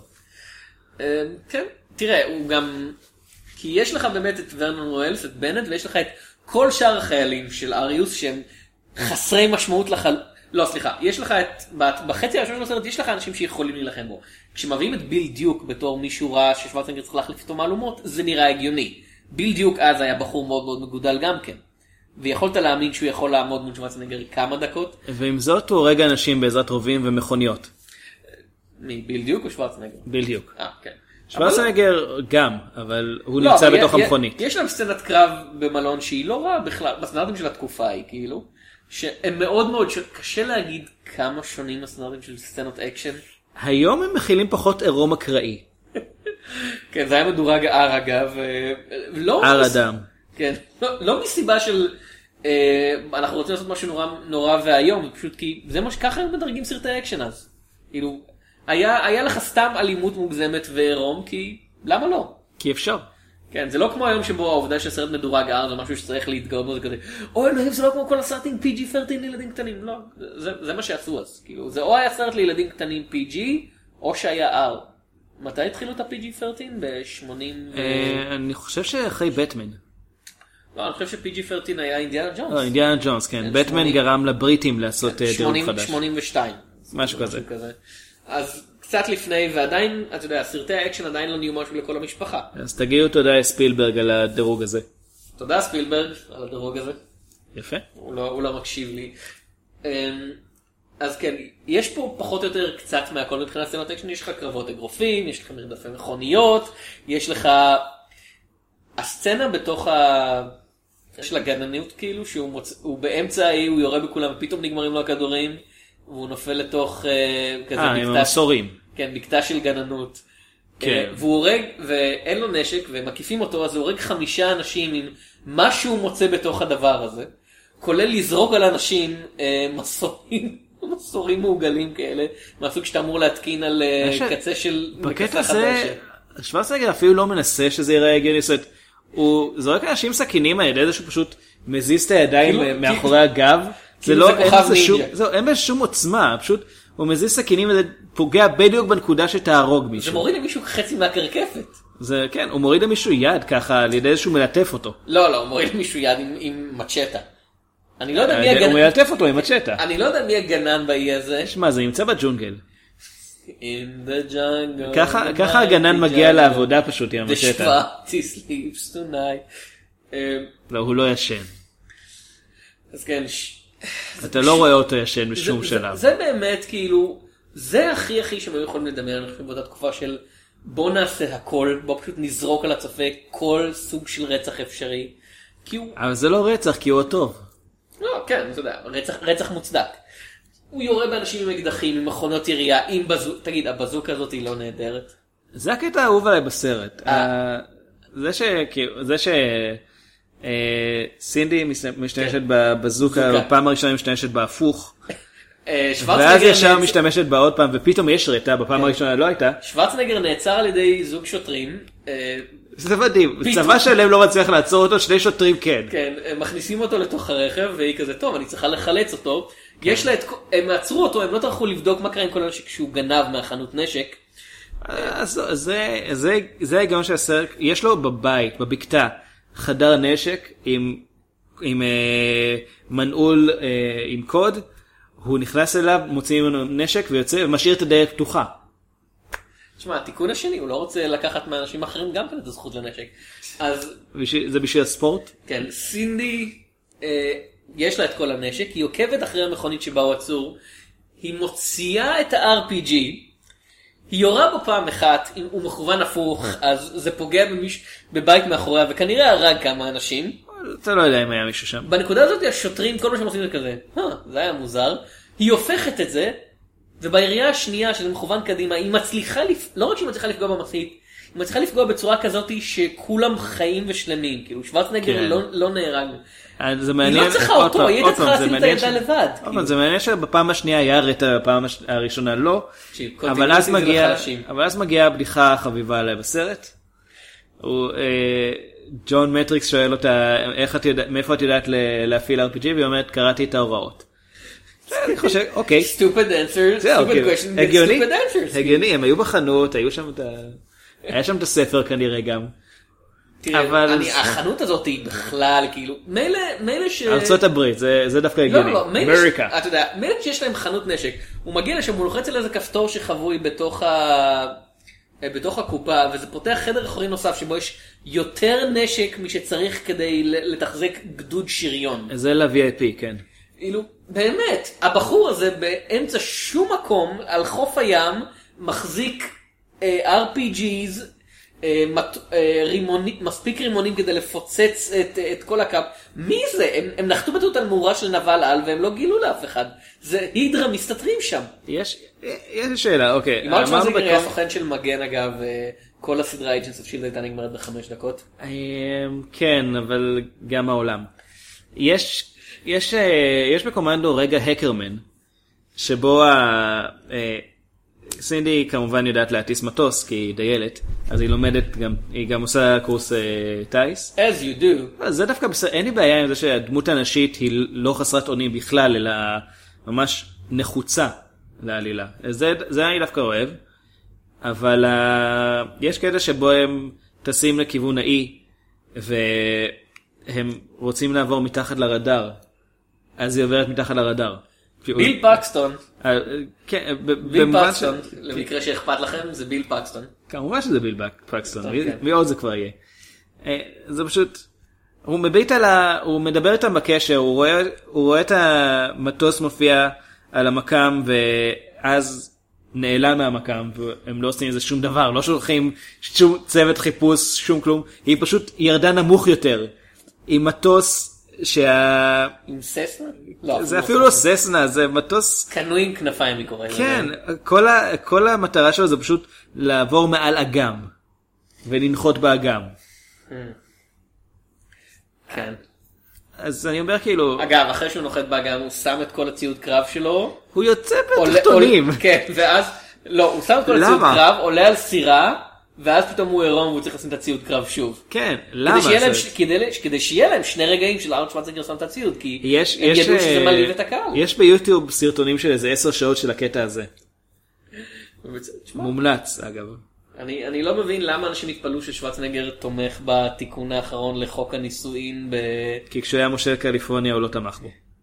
כן, תראה, הוא גם... כי יש לך באמת את ורנון ווילס, את בנט, ויש לך את כל שאר החיילים של אריוס שהם חסרי משמעות לא, סליחה, יש לך בחצי הראשון של הסרט, יש לך אנשים שיכולים להילחם בו. כשמביאים את ביל דיוק בתור מישהו רע ששוורצנגר צריך להחליף איתו מהלומות, זה נראה הגיוני. ביל דיוק אז היה בחור מאוד מאוד מגודל גם כן. ויכולת להאמין שהוא יכול לעמוד מול שוורצנגר כמה דקות. ועם זאת הוא הורג אנשים בעזרת רובים ומכוניות. ביל דיוק או שוורצנגר? ביל דיוק. כן. שוורצנגר גם, אבל הוא נמצא בתוך המכונית. יש להם סצנת קרב במלון שהיא לא רעה בכלל, בסטנדרטים של התקופה היא כאילו. שהם מאוד מאוד קשה להגיד כמה שונים הסטנדרטים של סצנות אקשן. היום הם מכילים פחות עירום אקראי. כן, זה היה מדורג R אגב. R אדם. כן, לא מסיבה של אנחנו רוצים לעשות משהו נורא והיום, פשוט כי זה מה שככה הם מדרגים סרטי אקשן אז. כאילו, היה לך סתם אלימות מוגזמת ועירום, כי למה לא? כי אפשר. כן, זה לא כמו היום שבו העובדה שסרט מדורג R זה משהו שצריך להתגאות בו, זה כזה, אוי אלוהים, זה לא כמו כל הסרטים PG-13 לילדים קטנים, לא, זה מה שעשו אז, כאילו, זה או היה סרט לילדים קטנים PG, או שהיה R. מתי התחילו את ה-PG-13? ב-80... אני חושב שאחרי בטמן. לא, אני חושב ש-PG-13 היה אינדיאנה ג'ונס. לא, אינדיאנה ג'ונס, כן, בטמן גרם לבריטים לעשות דירוג חדש. 82. משהו כזה. אז... קצת לפני, ועדיין, אתה יודע, סרטי האקשן עדיין לא נהיו משהו לכל המשפחה. אז תגידו תודה ספילברג על הדירוג הזה. תודה ספילברג על הדירוג הזה. יפה. הוא לא מקשיב לי. אז כן, יש פה פחות או יותר קצת מהכל מבחינת סצנות אקשן, יש לך קרבות אגרופים, יש לך מרדפי מכוניות, יש לך... הסצנה בתוך של הגננות כאילו, שהוא באמצע האי, הוא יורה בכולם ופתאום נגמרים לו הכדורים. והוא נופל לתוך כזה עם המסורים. כן, בקתה של גננות. כן. והוא הורג, ואין לו נשק, ומקיפים אותו, אז הוא הורג 5 אנשים עם מה שהוא מוצא בתוך הדבר הזה. כולל לזרוק על אנשים מסורים מעוגלים כאלה, מהסוג שאתה אמור להתקין על קצה של... בקטע הזה, שוורצנגר אפילו לא מנסה שזה יראה הגיוני, הוא זורק אנשים סכינים על ידי זה שהוא פשוט מזיז את הידיים מאחורי הגב. זה לא, אין בה שום עוצמה, פשוט הוא מזיז סכינים וזה פוגע בדיוק בנקודה שתהרוג מישהו. זה מוריד למישהו חצי מהקרקפת. זה, כן, הוא מוריד למישהו יד ככה על ידי איזשהו מלטף אותו. לא, הוא מוריד למישהו יד עם מצ'טה. אני לא יודע מי הוא הגנן. מלטף אותו עם הצ'טה. אני לא יודע מי הגנן באי הזה. שמע, זה נמצא בג'ונגל. In the jungle. ככה הגנן מגיע לעבודה פשוט עם The הצ'טה. Shvati sleeps tonight. לא, הוא לא ישן. אז כן. אתה לא רואה אותו ישן בשום שלב. זה באמת כאילו, זה הכי שהם היו יכולים לדמיין, אני חושב, באותה תקופה של בוא נעשה הכל, בוא פשוט נזרוק על הצופה כל סוג של רצח אפשרי. אבל זה לא רצח, כי הוא הטוב. לא, כן, אתה יודע, רצח מוצדק. הוא יורה באנשים עם אקדחים, עם מכונות ירייה, עם בזוק, תגיד, הבזוק הזאת היא לא נהדרת? זה הקטע האהוב עליי בסרט. זה שסינדי משתמשת בבזוקה, בפעם הראשונה משתמשת בהפוך, ואז ישר משתמשת בה עוד פעם, ופתאום יש רטה, בפעם הראשונה לא הייתה. שוורצנגר נעצר על ידי זוג שוטרים. זה מדהים, צבא שלם לא מצליח לעצור אותו, 2 שוטרים כן. כן, מכניסים אותו לתוך הרכב, והיא כזה, טוב, אני צריכה לחלץ אותו. יש לה הם עצרו אותו, הם לא טרחו לבדוק מה קרה עם כל הנשק שהוא גנב מהחנות נשק. אז זה ההיגיון של הסרט, יש לו בבית, בבקתה, חדר נשק עם מנעול עם קוד, הוא נכנס אליו, מוציא ממנו נשק ויוצא ומשאיר את הדלת פתוחה. תשמע, התיקון השני, הוא לא רוצה לקחת מאנשים אחרים גם כן את הזכות לנשק. זה בשביל הספורט? כן, סינדי, יש לה את כל הנשק, היא עוקבת אחרי המכונית שבה הוא עצור, היא מוציאה את ה-RPG, היא יורה בו פעם אחת, הוא מכוון הפוך, אז זה פוגע בבית מאחוריה, וכנראה הרג כמה אנשים. אתה לא יודע אם היה מישהו שם. בנקודה הזאת השוטרים, כל מה שהם עושים זה כזה, זה היה מוזר, היא הופכת את זה, ובירייה השנייה שזה מכוון קדימה, היא מצליחה, לא רק שהיא מצליחה לפגוע במחית, היא מצליחה לפגוע בצורה כזאת שכולם חיים ושלמים, כאילו שוורצנגר לא נהרג. היא לא צריכה אותו, היא הייתה צריכה לשים את הידה לבד. זה מעניין שבפעם השנייה היה רטה, בפעם הראשונה לא, אבל אז מגיעה הבדיחה החביבה עליה בסרט. ג'ון מטריקס שואל אותה, מאיפה את יודעת להפעיל RPG, והיא אומרת, קראתי את ההוראות. אני חושב, אוקיי. stupid answer, stupid question, stupid answers. הגיוני, הם היו בחנות, היה שם את הספר כנראה גם. תראה, החנות הזאת היא בכלל, כאילו, מילא ש... ארצות הברית, זה דווקא הגיוני. לא, אתה יודע, מילא שיש להם חנות נשק, הוא מגיע לשם, הוא לוחץ על איזה כפתור שחבוי בתוך הקופה, וזה פותח חדר אחורי נוסף, שבו יש יותר נשק משצריך כדי לתחזק גדוד שריון. זה ל-VIP, כן. כאילו, באמת, הבחור הזה באמצע שום מקום, על חוף הים, מחזיק RPGs, מספיק רימונים כדי לפוצץ את כל הקאפ. מי זה? הם נחתו בתות על מאורה של נבל על, והם לא גילו לאף אחד. זה הידרה מסתתרים שם. יש שאלה, אוקיי. אמרת שזה היה סוכן של מגן אגב, כל הסדרה Agents of Shield הייתה נגמרת ב5 דקות. כן, אבל גם העולם. יש בקומנדו רגע הקרמן, שבו סינדי כמובן יודעת להטיס מטוס, כי היא דיילת, אז היא לומדת, היא גם עושה קורס טייס. As you do. זה דווקא בסדר, אין לי בעיה עם זה שהדמות הנשית היא לא חסרת אונים בכלל, אלא ממש נחוצה לעלילה. זה אני דווקא אוהב, אבל יש קטע שבו הם טסים לכיוון האי, והם רוצים לעבור מתחת לרדאר, אז היא עוברת מתחת לרדאר. ביל פקסטון. כן, ביל פקסטון, למקרה שאכפת לכם, זה ביל פקסטון. כמובן שזה ביל פקסטון, מי עוד זה כבר יהיה. זה פשוט, הוא מדבר איתם בקשר, הוא רואה את המטוס מופיע על המקם, ואז נעלם מהמקם, והם לא עושים איזה שום דבר, לא שולחים שום צוות חיפוש, שום כלום, היא פשוט ירדה נמוך יותר, עם מטוס עם ססנה? זה אפילו לא ססנה, זה מטוס קנוי עם כנפיים היא קוראים. כן, כל המטרה שלו זה פשוט לעבור מעל אגם ולנחות באגם. כן. אז אני אומר כאילו, אגב, אחרי שהוא נוחת באגם הוא שם את כל הציוד קרב שלו, הוא יוצא בתחתונים. כן, ואז לא, הוא שם את כל הציוד קרב, עולה על סירה, ואז פתאום הוא עירום והוא צריך לשים את הציוד קרב שוב. כן, למה? כדי שיהיה להם 2 רגעים של ארנולד שוורצנגר שם את הציוד, כי הם ידעו שזה מלהיב את הקהל. יש ביוטיוב סרטונים של איזה 10 שעות של הקטע הזה. מומלץ, אגב. אני לא מבין למה אנשים התפלאו ששוורצנגר תומך בתיקון האחרון לחוק הנישואין כי כשהוא היה מושל קליפורניה הוא לא תמך בו.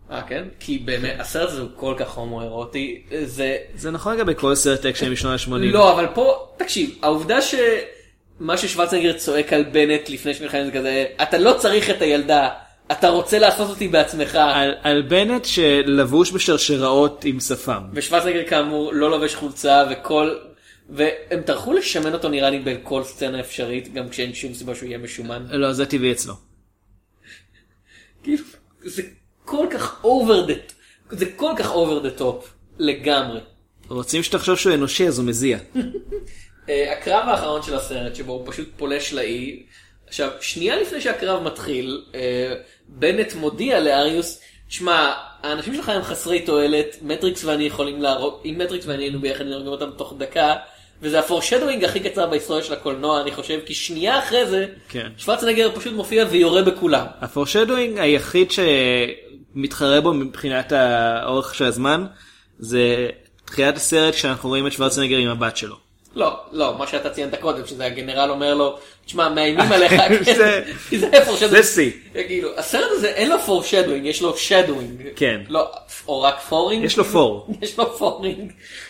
כן? כי באמת, הסרט הזה הוא כל כך הומואירוטי, זה נכון לגבי כל סרט אקשן משנות ה-80. לא, אבל פה, תקשיב, העובדה שמה ששוורצנגר צועק על בנט לפני שמלחמת כזה, אתה לא צריך את הילדה, אתה רוצה לעשות אותי בעצמך. על בנט שלבוש בשרשראות עם שפם. ושוורצנגר כאמור לא לובש חולצה והם טרחו לשמן אותו נראה לי בכל סצנה אפשרית, גם כשאין שום סיבה שהוא יהיה משומן. לא, זה טבעי אצלו. כאילו, זה כל כך זה כל כך over the top, לגמרי. רוצים שתחשוב שהוא אנושי, אז הוא מזיע. הקרב האחרון של הסרט, שבו הוא פשוט פולש לאי. עכשיו, שנייה לפני שהקרב מתחיל, בנט מודיע לאריוס, שמע, האנשים שלך הם חסרי תועלת, מטריקס ואני יכולים להרוג, אם מטריקס ואני היינו ביחד נרגים אותם תוך דקה, וזה הפורשדווינג הכי קצר בהיסטוריה של הקולנוע, אני חושב, כי שנייה אחרי זה, שוורצנגר פשוט מופיע ויורה בכולם. הפורשדווינג היחיד שמתחרה בו מבחינת האורך של הזמן, זה תחילת הסרט שאנחנו רואים את שוורצנגר עם הבת שלו. לא, מה שאתה ציינת קודם, שזה הגנרל אומר לו, תשמע, מאיימים עליך, כי זה פורשדווינג. זה סי. הסרט הזה אין לו פורשדווינג, יש לו שדווינג. כן. או רק פורינג. יש לו פור. יש לו פורינג.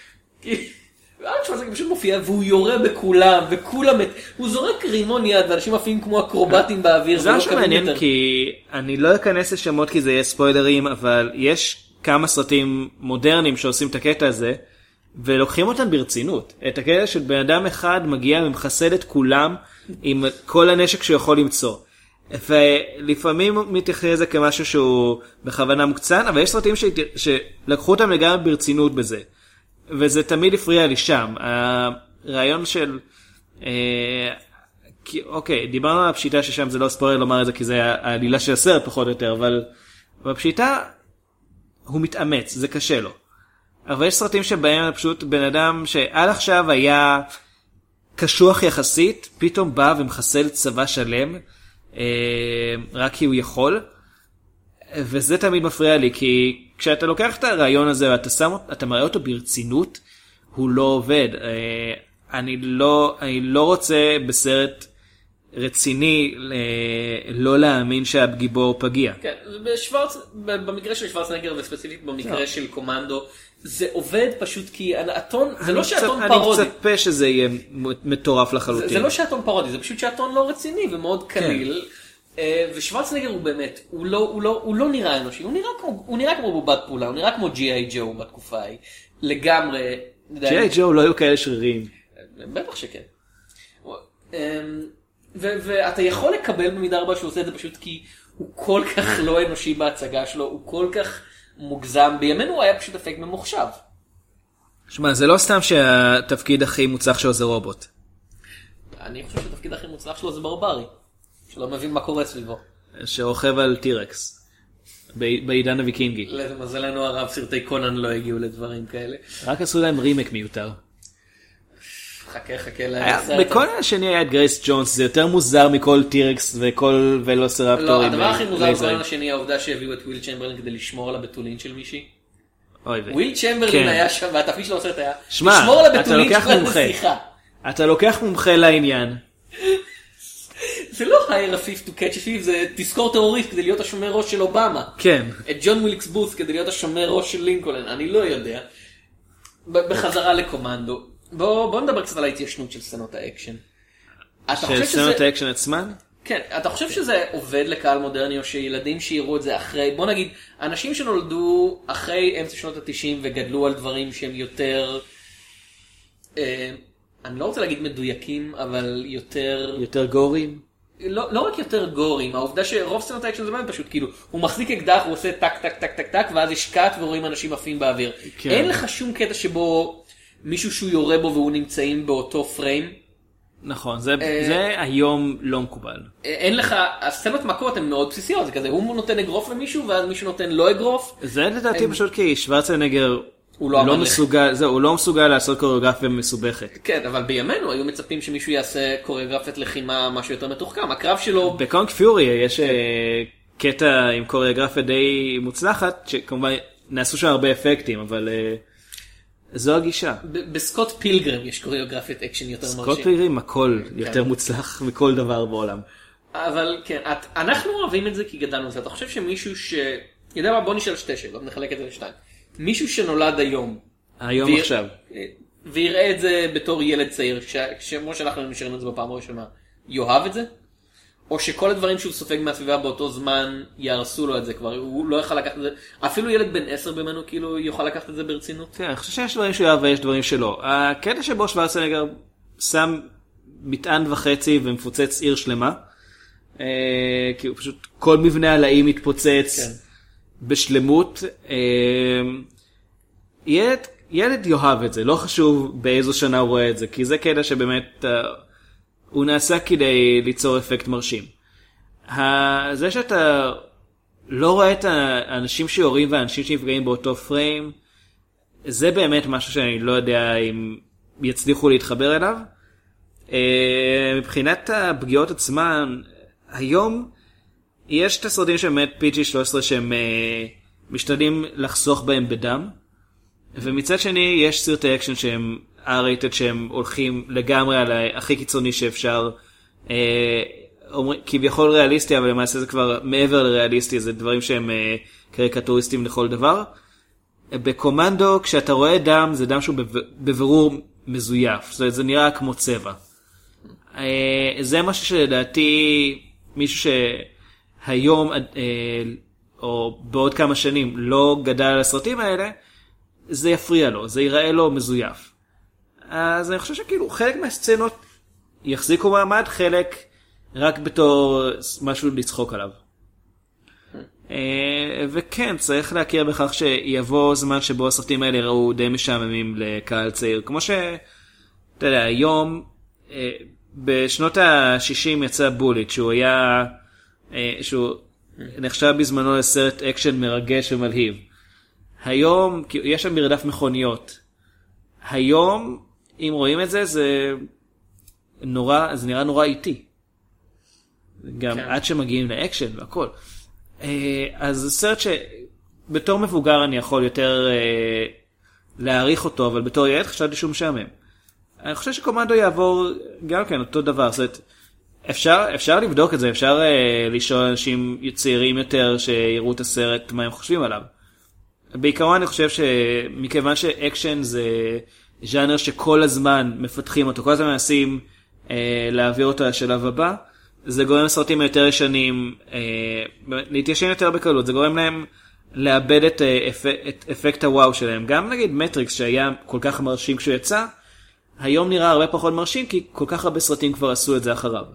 זה פשוט מופיע והוא יורה בכולם וכולם הוא זורק רימון יד ואנשים עפים כמו אקרובטים באוויר. זה משהו מעניין כי אני לא אכנס לשמות כי זה יהיה ספוילרים, אבל יש כמה סרטים מודרניים שעושים את הקטע הזה ולוקחים אותם ברצינות. את הקטע של בן אדם אחד מגיע ומחסל את כולם עם כל הנשק שהוא יכול למצוא, ולפעמים מתייחס לזה כמשהו שהוא בכוונה מוקצן, אבל יש סרטים שלקחו אותם לגמרי ברצינות בזה, וזה תמיד הפריע לי שם. הרעיון של אוקיי, דיברנו על הפשיטה ששם זה לא ספוילר לומר את זה כי זה העלילה של הסרט פחות או יותר, אבל בפשיטה הוא מתאמץ, זה קשה לו. אבל יש סרטים שבהם פשוט בן אדם שעד עכשיו היה קשוח יחסית, פתאום בא ומחסל צבא שלם רק כי הוא יכול, וזה תמיד מפריע לי, כי כשאתה לוקח את הרעיון הזה ואתה מראה אותו ברצינות, הוא לא עובד. אני לא רוצה בסרט רציני לא להאמין שהגיבור פגיע. כן, במקרה של שוורצנגר וספציפית במקרה של קומנדו, זה עובד פשוט כי הטון, זה לא שהטון פרודי. אני מצפה שזה יהיה מטורף לחלוטין. זה לא שהטון פרודי, זה פשוט שהטון לא רציני ומאוד קליל. ושוורצנגר הוא באמת, הוא לא נראה אנושי, הוא נראה כמו בובת פעולה, הוא נראה כמו ג'י.איי ג'ו בתקופה ההיא. לגמרי. ג'י.איי ג'ו לא היו כאלה שרירים. בטח שכן. ואתה יכול לקבל במידה רבה שהוא עושה את זה פשוט כי הוא כל כך לא אנושי בהצגה שלו, הוא כל כך מוגזם. בימינו הוא היה פשוט אפקט ממוחשב. שמע, זה לא סתם שהתפקיד הכי מוצלח שלו זה רובוט. אני חושב שהתפקיד הכי מוצלח שלו זה ברברי, שלא מבין מה קורה סביבו. שרוכב על טירקס, בעידן הוויקינגי. למזלנו הרב, סרטי קונן לא הגיעו לדברים כאלה. רק עשו להם רימק מיותר. חכה לסרט. בקונן השני היה את גרייס ג'ונס, זה יותר מוזר מכל טירקס וכל ולוסרפטורים. לא, הדבר הכי מוזר בקונן השני העובדה שהביאו את וויל צ'מברלין כדי לשמור על הבתולין של מישהי. וויל צ'מברלין היה שם, והתפקיד שלו בסרט היה לשמור על הבתולין של הנסיכה. אתה לוקח מומחה לעניין. זה לא hire a thief to catch a thief, זה תזכור טרוריסט כדי להיות השומר ראש של אובמה. כן. את ג'ון ווילקס בות' כדי להיות השומר ראש של לינקולן, אני לא יודע. בחזרה לקומנדו. בוא נדבר קצת על ההתיישנות של סצנות האקשן. של סצנות האקשן עצמן? כן, אתה חושב שזה עובד לקהל מודרני או שילדים שיראו את זה אחרי, בוא נגיד, אנשים שנולדו אחרי אמצע שנות ה-90 וגדלו על דברים שהם יותר, אני לא רוצה להגיד מדויקים, אבל יותר גורים? לא רק יותר גורים, העובדה שרוב סצנות האקשן זה באמת פשוט, כאילו, הוא מחזיק אקדח, הוא עושה טק טק טק טק טק, ואז יש קאט ורואים אנשים עפים באוויר. כן. אין לך שום קטע שבו מישהו שהוא יורה בו והוא נמצאים באותו פריים. נכון, זה היום לא מקובל. אין לך, הסצנות מכות הן מאוד בסיסיות, זה כזה, הוא נותן אגרוף למישהו ואז מישהו נותן לא אגרוף. זה לדעתי פשוט כי שוורצנגר הוא לא מסוגל לעשות קוריאוגרפיה מסובכת. כן, אבל בימינו היו מצפים שמישהו יעשה קוריאוגרפיית לחימה משהו יותר מתוחכם. הקרב שלו... בקונג פיורי יש קטע עם קוריאוגרפיה די מוצלחת, שכמובן נעשו שם הרבה אפקטים, אבל זו הגישה. בסקוט פילגרם יש קוריאוגרפיית אקשן יותר מרשים. סקוט פילגרם הכל יותר מוצלח מכל דבר בעולם. אבל כן, אנחנו אוהבים את זה כי גדלנו את זה. אתה חושב שמישהו יודע מה, בוא נשאל שתי שאלות, נחלק את זה לשתיים. מישהו שנולד היום. היום עכשיו. ויראה את זה בתור ילד צעיר, כמו שאנחנו נשארים את זה בפעם הראשונה, יאהב את זה? או שכל הדברים שהוא סופג מהסביבה באותו זמן יהרסו לו את זה כבר, הוא לא יוכל לקחת את זה, אפילו ילד בן 10 במנו כאילו יוכל לקחת את זה ברצינות? כן, אני חושב שיש דברים שהוא יאהב ויש דברים שלא. הקטע שבו שוורצנגר שם מטען וחצי ומפוצץ עיר שלמה, כי הוא פשוט, כל מבנה עלאים מתפוצץ בשלמות, ילד יאהב את זה, לא חשוב באיזו שנה הוא רואה את זה, כי זה קטע שבאמת הוא נעשה כדי ליצור אפקט מרשים. זה שאתה לא רואה את האנשים שיורים והאנשים שנפגעים באותו פריים, זה באמת משהו שאני לא יודע אם יצליחו להתחבר אליו. מבחינת הפגיעות עצמן, היום יש את הסרטים שבאמת PG-13 שהם משתדלים לחסוך בהם בדם, ומצד שני יש סרטי אקשן שהם R-rated שהם הולכים לגמרי על הכי קיצוני שאפשר, כביכול ריאליסטי, אבל למעשה זה כבר מעבר לריאליסטי, זה דברים שהם קריקטוריסטים לכל דבר. בקומנדו, כשאתה רואה דם, זה דם שהוא בבירור מזויף, זאת אומרת, זה נראה כמו צבע. זה משהו שלדעתי מישהו שהיום או בעוד כמה שנים לא גדל על הסרטים האלה, זה יפריע לו, זה ייראה לו מזויף. אז אני חושב שכאילו חלק מהסצנות יחזיקו מעמד, חלק רק בתור משהו לצחוק עליו. וכן, צריך להכיר בכך שיבוא זמן שבו הסרטים האלה ראו די משעממים לקהל צעיר. כמו שאתה יודע, היום, בשנות ה-60 יצא בוליט, שהוא נחשב בזמנו לסרט אקשן מרגש ומלהיב. היום, יש שם מרדף מכוניות. היום, אם רואים את זה, זה נראה נורא איטי. גם עד שמגיעים לאקשן והכל. אז זה סרט שבתור מבוגר אני יכול יותר להעריך אותו, אבל בתור ילד חשבתי שהוא משעמם. אני חושב שקומנדו יעבור גם כן אותו דבר. זאת אומרת, אפשר לבדוק את זה, אפשר לשאול אנשים צעירים יותר שיראו את הסרט, מה הם חושבים עליו. בעיקרון אני חושב שמכיוון שאקשן זה ז'אנר שכל הזמן מפתחים אותו, כל הזמן מנסים להעביר אותו לשלב הבא, זה גורם לסרטים היותר ישנים להתיישן יותר בקלות, זה גורם להם לאבד את אפקט הוואו שלהם. גם נגיד מטריקס שהיה כל כך מרשים כשהוא יצא, היום נראה הרבה פחות מרשים כי כל כך הרבה סרטים כבר עשו את זה אחריו.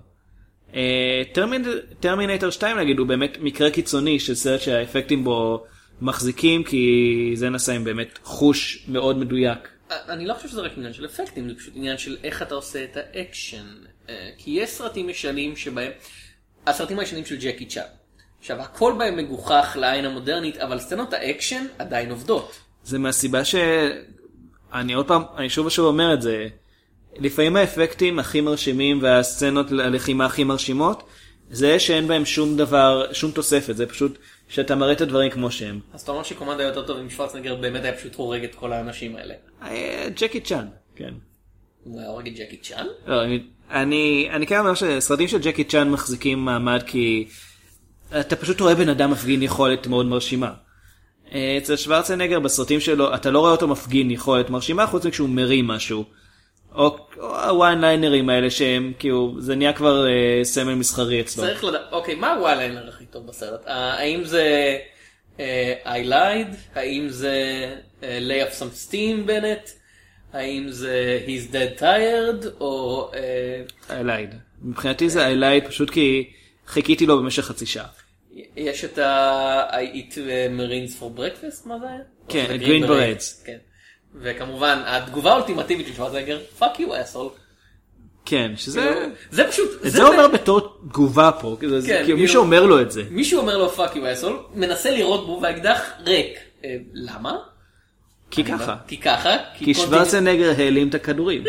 טרמינטור 2 נגיד הוא באמת מקרה קיצוני של סרט שהאפקטים בו מחזיקים, כי זה נעשה עם באמת חוש מאוד מדויק. אני לא חושב שזה רק עניין של אפקטים, זה פשוט עניין של איך אתה עושה את האקשן. כי יש סרטים ישנים שבהם, הסרטים הישנים של ג'קי צ'אן. עכשיו, הכל בהם מגוחך לעין המודרנית, אבל סצנות האקשן עדיין עובדות. זה מהסיבה אני עוד פעם, אני שוב ושוב אומר את זה, לפעמים האפקטים הכי מרשימים והסצנות הלחימה הכי מרשימות, זה שאין בהם שום דבר, שום תוספת, זה פשוט שאתה מראה את הדברים כמו שהם. אז אתה אומר שקומנדו יותר טוב עם שוורצנגר באמת היה פשוט הורג את כל האנשים האלה. ג'קי צ'אן, כן. הוא היה הורג את ג'קי צ'אן? לא, אני כן אומר שסרטים של ג'קי צ'אן מחזיקים מעמד כי אתה פשוט רואה בן אדם מפגין יכולת מאוד מרשימה. אצל שוורצנגר בסרטים שלו אתה לא רואה אותו מפגין יכולת מרשימה חוץ מכשהוא מרים משהו. או הוואן ליינרים האלה שהם כאילו זה נהיה כבר סמל מסחרי אצלו. צריך לדעת, אוקיי, מה הוואן ליינר הכי טוב בסרט? האם זה I lied? האם זה lay off some steam בנט? האם זה he's dead tired? או I lied. מבחינתי זה I lied פשוט כי חיכיתי לו במשך חצי שעה. יש את I eat marines for breakfast? מה זה היה? כן, green berets. כן. וכמובן, התגובה האולטימטיבית של שוורצנגר, fuck you asshole. כן, שזה... זה פשוט... זה אומר בתור תגובה פה, כאילו מישהו אומר לו את זה. מישהו אומר לו fuck you asshole, מנסה לראות בו והאקדח ריק. למה? כי ככה. כי ככה? כי שוורצנגר העלים את הכדורים.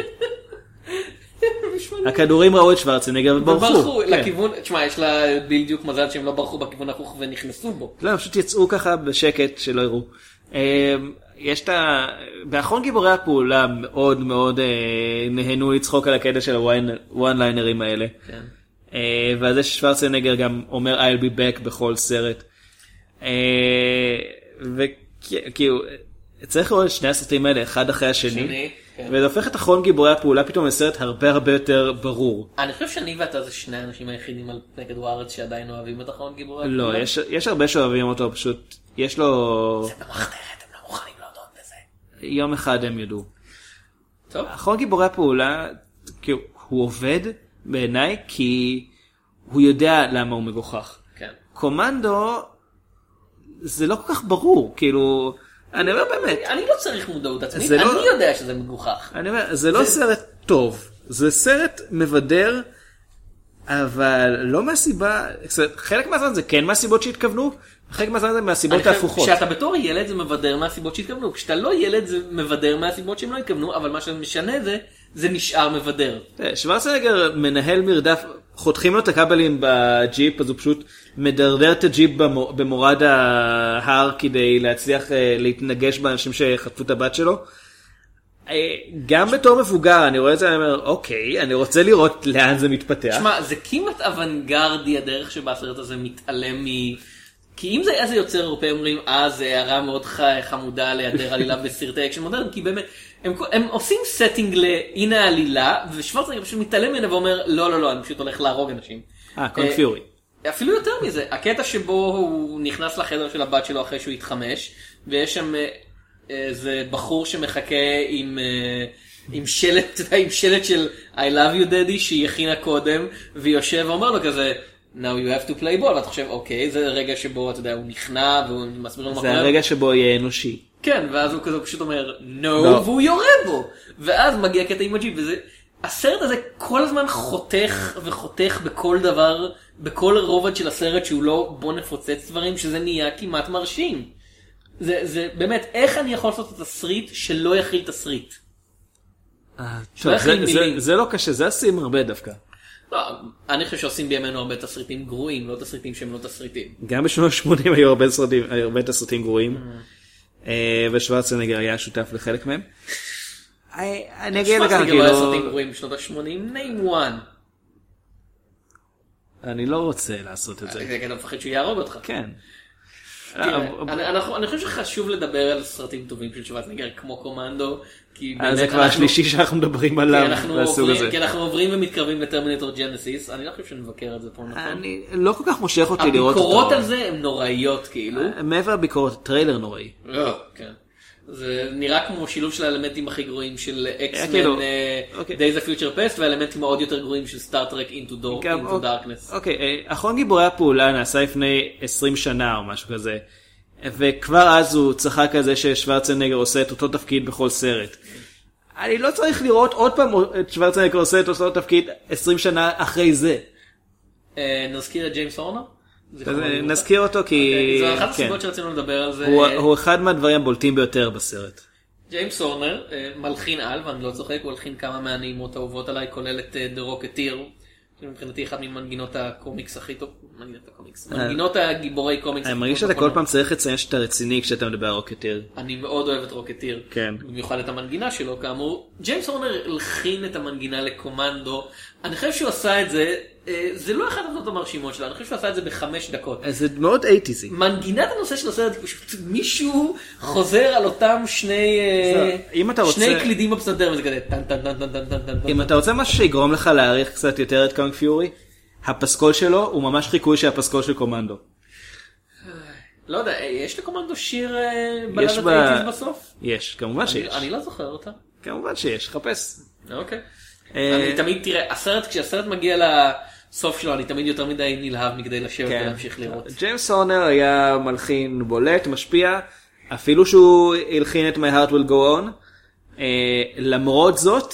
הכדורים ראו את שוורצנגר וברחו. לכיוון, תשמע, יש לה בדיוק מזל שהם לא ברחו בכיוון הפוך ונכנסו בו. לא, פשוט יצאו ככה בשקט שלא יראו. יש באחרון גיבורי הפעולה מאוד מאוד נהנו לצחוק על הקטע של הוואן ליינרים האלה. ועל זה ששוורצנגר גם אומר I'll be back בכל סרט. וכאילו, צריך לראות את שני הסרטים האלה אחד אחרי השני, וזה הופך את אחרון גיבורי הפעולה פתאום לסרט הרבה הרבה יותר ברור. אני חושב שאני ואתה זה שני האנשים היחידים על פני כדור הארץ שעדיין אוהבים את אחרון גיבורי הפעולה. לא, יש הרבה שאוהבים אותו, פשוט יש לו... זה במחתרת, הם לא מוכנים להודות בזה. יום אחד הם ידעו. טוב. אחרון גיבורי הפעולה, כאילו, הוא עובד בעיניי כי הוא יודע למה הוא מגוחך. כן. קומנדו, זה לא כל כך ברור, כאילו... אני אומר באמת. אני לא צריך מודעות עצמית, אני יודע שזה מגוחך. אני אומר, זה לא סרט טוב, זה סרט מבדר, אבל לא מהסיבה, חלק מהזמן זה כן מהסיבות שהתכוונו, חלק מהזמן זה מהסיבות ההפוכות. כשאתה בתור ילד זה מבדר מהסיבות שהתכוונו, כשאתה לא ילד זה מבדר מהסיבות שהם לא התכוונו, אבל מה שמשנה זה נשאר מבדר. שוורצנגר מנהל מרדף, חותכים לו את הכבלים בג'יפ, אז הוא פשוט מדרדר את הג'יפ במורד ההר כדי להצליח להתנגש באנשים שחטפו את הבת שלו. גם בתור מבוגר אני רואה את זה, אני אומר, אוקיי, אני רוצה לראות לאן זה מתפתח. שמע, זה כמעט אוונגרדי הדרך שבה הסרט הזה מתעלם כי אם זה איזה יוצר אירופאי אומרים, זה הערה מאוד חמודה להיעדר עלילה בסרטי אקשן מודרן, כי באמת, הם עושים סטינג להנה העלילה, ושוורצנגר פשוט מתעלם ממנה ואומר, לא, אני פשוט הולך להרוג אנשים. קונג פיורי. אפילו יותר מזה, הקטע שבו הוא נכנס לחדר של הבת שלו אחרי שהוא התחמש, ויש שם איזה בחור שמחכה עם שלט של I love you daddy שהיא הכינה קודם, ויושב ואומר לו כזה, now you have to play ball, ואתה חושב, אוקיי, זה הרגע שבו, אתה יודע, הוא נכנע, והוא מסביר לו מה קורה. זה הרגע שבו יהיה אנושי. כן, ואז הוא כזה פשוט אומר, no, והוא יורה בו. ואז מגיע קטע עם הג'יפ, וזה, הסרט הזה כל הזמן חותך וחותך בכל דבר, בכל רובד של הסרט שהוא לא בוא נפוצץ דברים, שזה נהיה כמעט מרשים. זה באמת, איך אני יכול לעשות את הסריט שלא יכיל תסריט? זה לא קשה, זה עושים הרבה דווקא. לא, אני חושב שעושים בימינו הרבה תסריטים גרועים, לא תסריטים שהם לא תסריטים. גם בשנות ה-80 היו הרבה תסריטים גרועים, ושוורצנגר היה שותף לחלק מהם. אני אגיד לכם, שוורצנגר לא היה סרטים גרועים בשנות ה-80, name one. אני לא רוצה לעשות את זה. כי אתה מפחד שהוא יהרוג אותך. כן. אני חושב שחשוב לדבר על סרטים טובים של שוורצנגר כמו קומנדו. זה כבר השלישי שאנחנו מדברים עליו מהסוג הזה. כי אנחנו עוברים ומתקרבים לטרמינטור ג'נסיס, אני לא חושב שנבקר את זה פה נכון. אני לא כל כך מושך אותי לראות אותו. הביקורות על זה הן נוראיות כאילו. מעבר הביקורות, טריילר נוראי. כן. זה נראה כמו שילוב של האלמנטים הכי גרועים של X-Men Days of Future Past והאלמנטים העוד יותר גרועים של Star Trek Into Darkness. אוקיי, אחרון גיבורי הפעולה נעשה לפני 20 שנה או משהו כזה, וכבר אז הוא צחק על זה ששוורצנגר עושה את אותו תפקיד בכל סרט. אני לא צריך לראות עוד פעם את שוורצנגר עושה את אותו תפקיד 20 שנה אחרי זה. נזכיר את ג'יימס הורנר? נזכיר אותו כי... זו אחת הסיבות שרצינו לדבר על זה. הוא אחד מהדברים הבולטים ביותר בסרט. ג'יימס הורנר, מלחין על, ואני לא צוחק, הוא מלחין כמה מהנעימות האהובות עליי, כולל את The Rocketeer, שמבחינתי אחד ממנגינות הקומיקס הכי טוב, מנגינות הגיבורי קומיקס. אני מרגיש שאתה כל פעם צריך לציין שאתה רציני כשאתה מדבר על רוקטיר. אני מאוד אוהב את רוקטיר, במיוחד את המנגינה שלו, כאמור. ג'יימס הורנר הלחין את המנגינה לקומנדו, אני חושב שהוא עשה את זה, זה לא אחד העבודות המרשימות שלו, אני חושב שהוא עשה את זה ב5 דקות. זה מאוד 80s. מנגינת הנושא של הסרט, פשוט מישהו חוזר על אותם שני קלידים בפסנתר, וזה כזה טן טן טן טן טן טן טן. אם אתה רוצה משהו שיגרום לך להעריך קצת יותר את קונג פיורי, הפסקול שלו הוא ממש חיקוי של הפסקול של קומנדו. לא יודע, יש לקומנדו שיר בלדת האיטיז בסוף? יש, כמובן שיש. אני לא זוכר אותה. כמובן שיש, חפש. אוקיי. אני תמיד, תראה, כשהסרט מגיע לסוף שלו, אני תמיד יותר מדי נלהב מכדי לשבת ולהמשיך לראות. ג'יימס הורנר היה מלחין בולט, משפיע, אפילו שהוא הלחין את My Heart Will Go On. למרות זאת,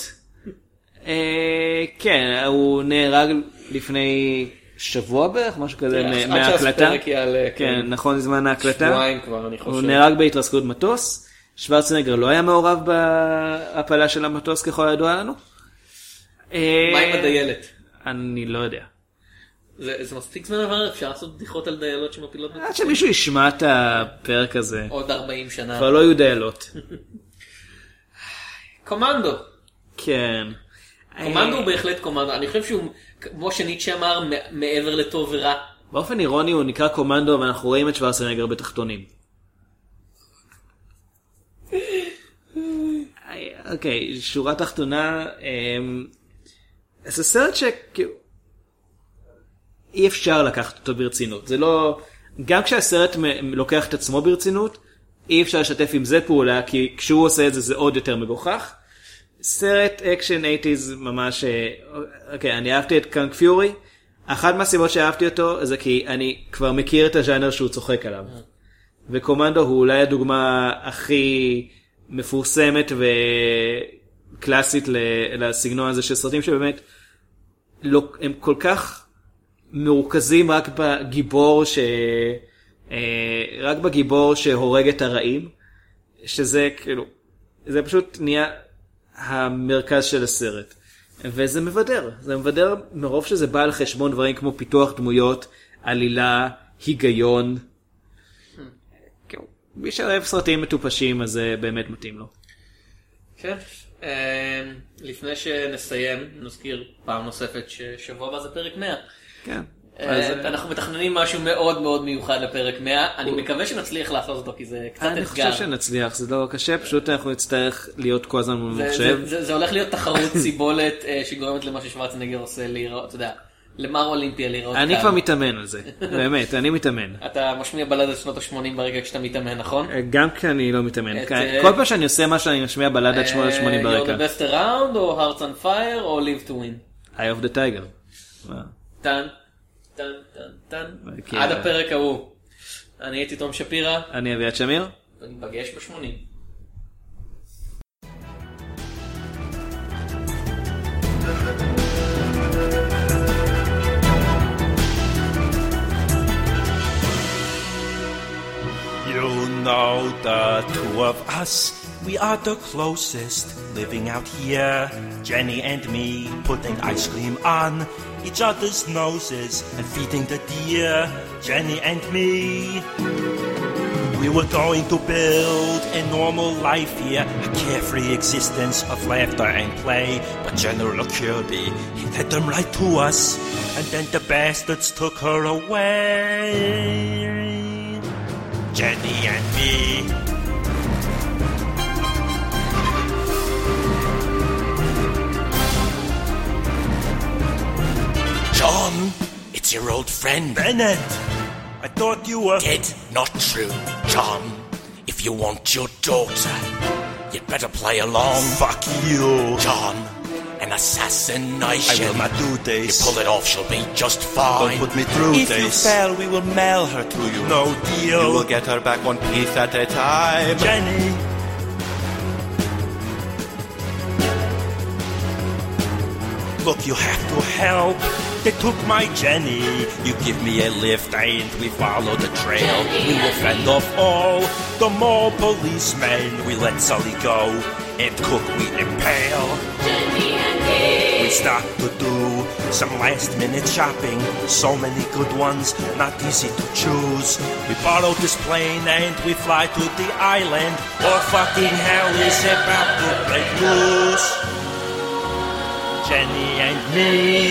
כן, הוא נהרג לפני שבוע בערך, משהו כזה, מההקלטה. כן, נכון, זמן ההקלטה. שבועיים כבר, אני חושב. הוא נהרג בהתרסקות מטוס. שוורצנגר לא היה מעורב בהפלה של המטוס ככל הידוע לנו. מה עם הדיילת? אני לא יודע. זה מספיק זמן עבר, אפשר לעשות בדיחות על דיילות שמפילות מטוסים? עד שמישהו ישמע את הפרק הזה. עוד 40 שנה. כבר לא יהיו דיילות. קומנדו. כן. קומנדו הוא בהחלט קומנדו. אני חושב שהוא, כמו שניטשה אמר, מעבר לטוב ורע. באופן אירוני הוא נקרא קומנדו, ואנחנו רואים את שוורצנגר בתחתונים. אוקיי, שורה תחתונה, זה סרט אי אפשר לקחת אותו ברצינות. זה לא, גם כשהסרט לוקח את עצמו ברצינות, אי אפשר לשתף עם זה פעולה, כי כשהוא עושה את זה, זה עוד יותר מגוחך. סרט אקשן 80s ממש, אוקיי, אני אהבתי את קאנג פיורי. אחת מהסיבות שאהבתי אותו, זה כי אני כבר מכיר את הז'אנר שהוא צוחק עליו. וקומנדו הוא אולי הדוגמה הכי מפורסמת וקלאסית לסגנון הזה של סרטים שבאמת הם כל כך מרוכזים רק בגיבור שהורג את הרעים, שזה כאילו, זה פשוט נהיה המרכז של הסרט. וזה מבדר מרוב שזה בא על חשבון דברים כמו פיתוח דמויות, עלילה, היגיון. מי שאוהב סרטים מטופשים, אז זה באמת מתאים לו. כן. לפני שנסיים, נזכיר פעם נוספת ששבוע הבא זה פרק 100. כן. אנחנו מתכננים משהו מאוד מאוד מיוחד לפרק 100. אני מקווה שנצליח לעשות אותו, כי זה קצת אתגר. אני חושב שנצליח, זה לא קשה, פשוט אנחנו נצטרך להיות כל הזמן במחשב. זה הולך להיות תחרות סיבולת שגורמת למה ששוורצנגר עושה להיראות, אתה יודע. למר אולימפיה להיראות. אני כבר מתאמן על זה, באמת, אני מתאמן. אתה משמיע בלדת שנות ה-80 ברגע כשאתה מתאמן, נכון? גם כי אני לא מתאמן. כל פעם שאני עושה משהו אני משמיע בלדת שנות ה-80 ברקע. You're the best around, או Hearts on Fire, או Live to Win? Eye of the Tiger. טן, טן, טן, טן. עד הפרק ההוא. אני הייתי תום שפירא. אני אביעד שמיר. וניפגש ב-80. You know the two of us, we are the closest living out here. Jenny and me putting ice cream on each other's noses and feeding the deer. Jenny and me. We were going to build a normal life here, a carefree existence of laughter and play. But General Kirby, he led them right to us, and then the bastards took her away. Jenny and me. John, it's your old friend. Bennett, I thought you were... Dead, not true. John, if you want your daughter, you'd better play along. Fuck you. John, an assassination. I will not do this. You pull it off, she'll be just fine. Don't put me through If this. you fail, we will mail her to you. No deal. You will get her back one piece at a time. Jenny. Look, you have to help. They took my Jenny. You give me a lift and we follow the trail. We will fend off all the more policemen. We let Sully go and Cook we impale. Jenny and me. We stop to do some last minute shopping. So many good ones, not easy to choose. We borrow this plane and we fly to the island. Or fucking hell is about to break loose. Jenny and me.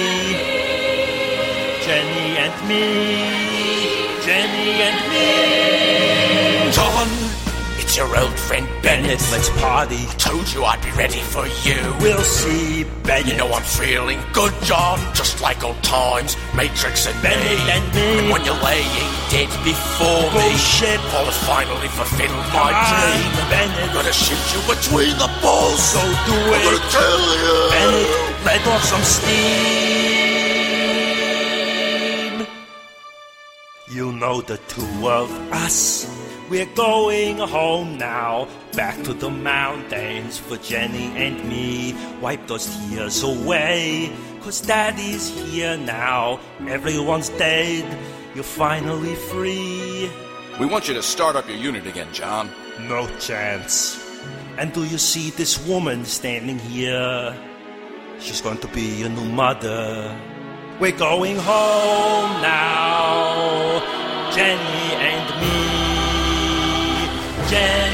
Jenny and me. Jenny and me. John, it's your old friend Bennett. Let's party. I told you I'd be ready for you. We'll see, Bennett. You know I'm feeling good, John. Just like old times, Matrix and Bennett me. and me. And when you're laying dead before Bullshit. me, Paul has finally fulfilled my dream. Bennett. I'm gonna shoot you between the balls. So do I'm it. gonna kill you. Bennett, let off some steam. You know the two of us. We're going home now, back to the mountains for Jenny and me. Wipe those tears away, 'cause Daddy's here now. Everyone's dead, you're finally free. We want you to start up your unit again, John. No chance. And do you see this woman standing here? She's going to be your new mother. We're going home now, Jenny and me. Jenny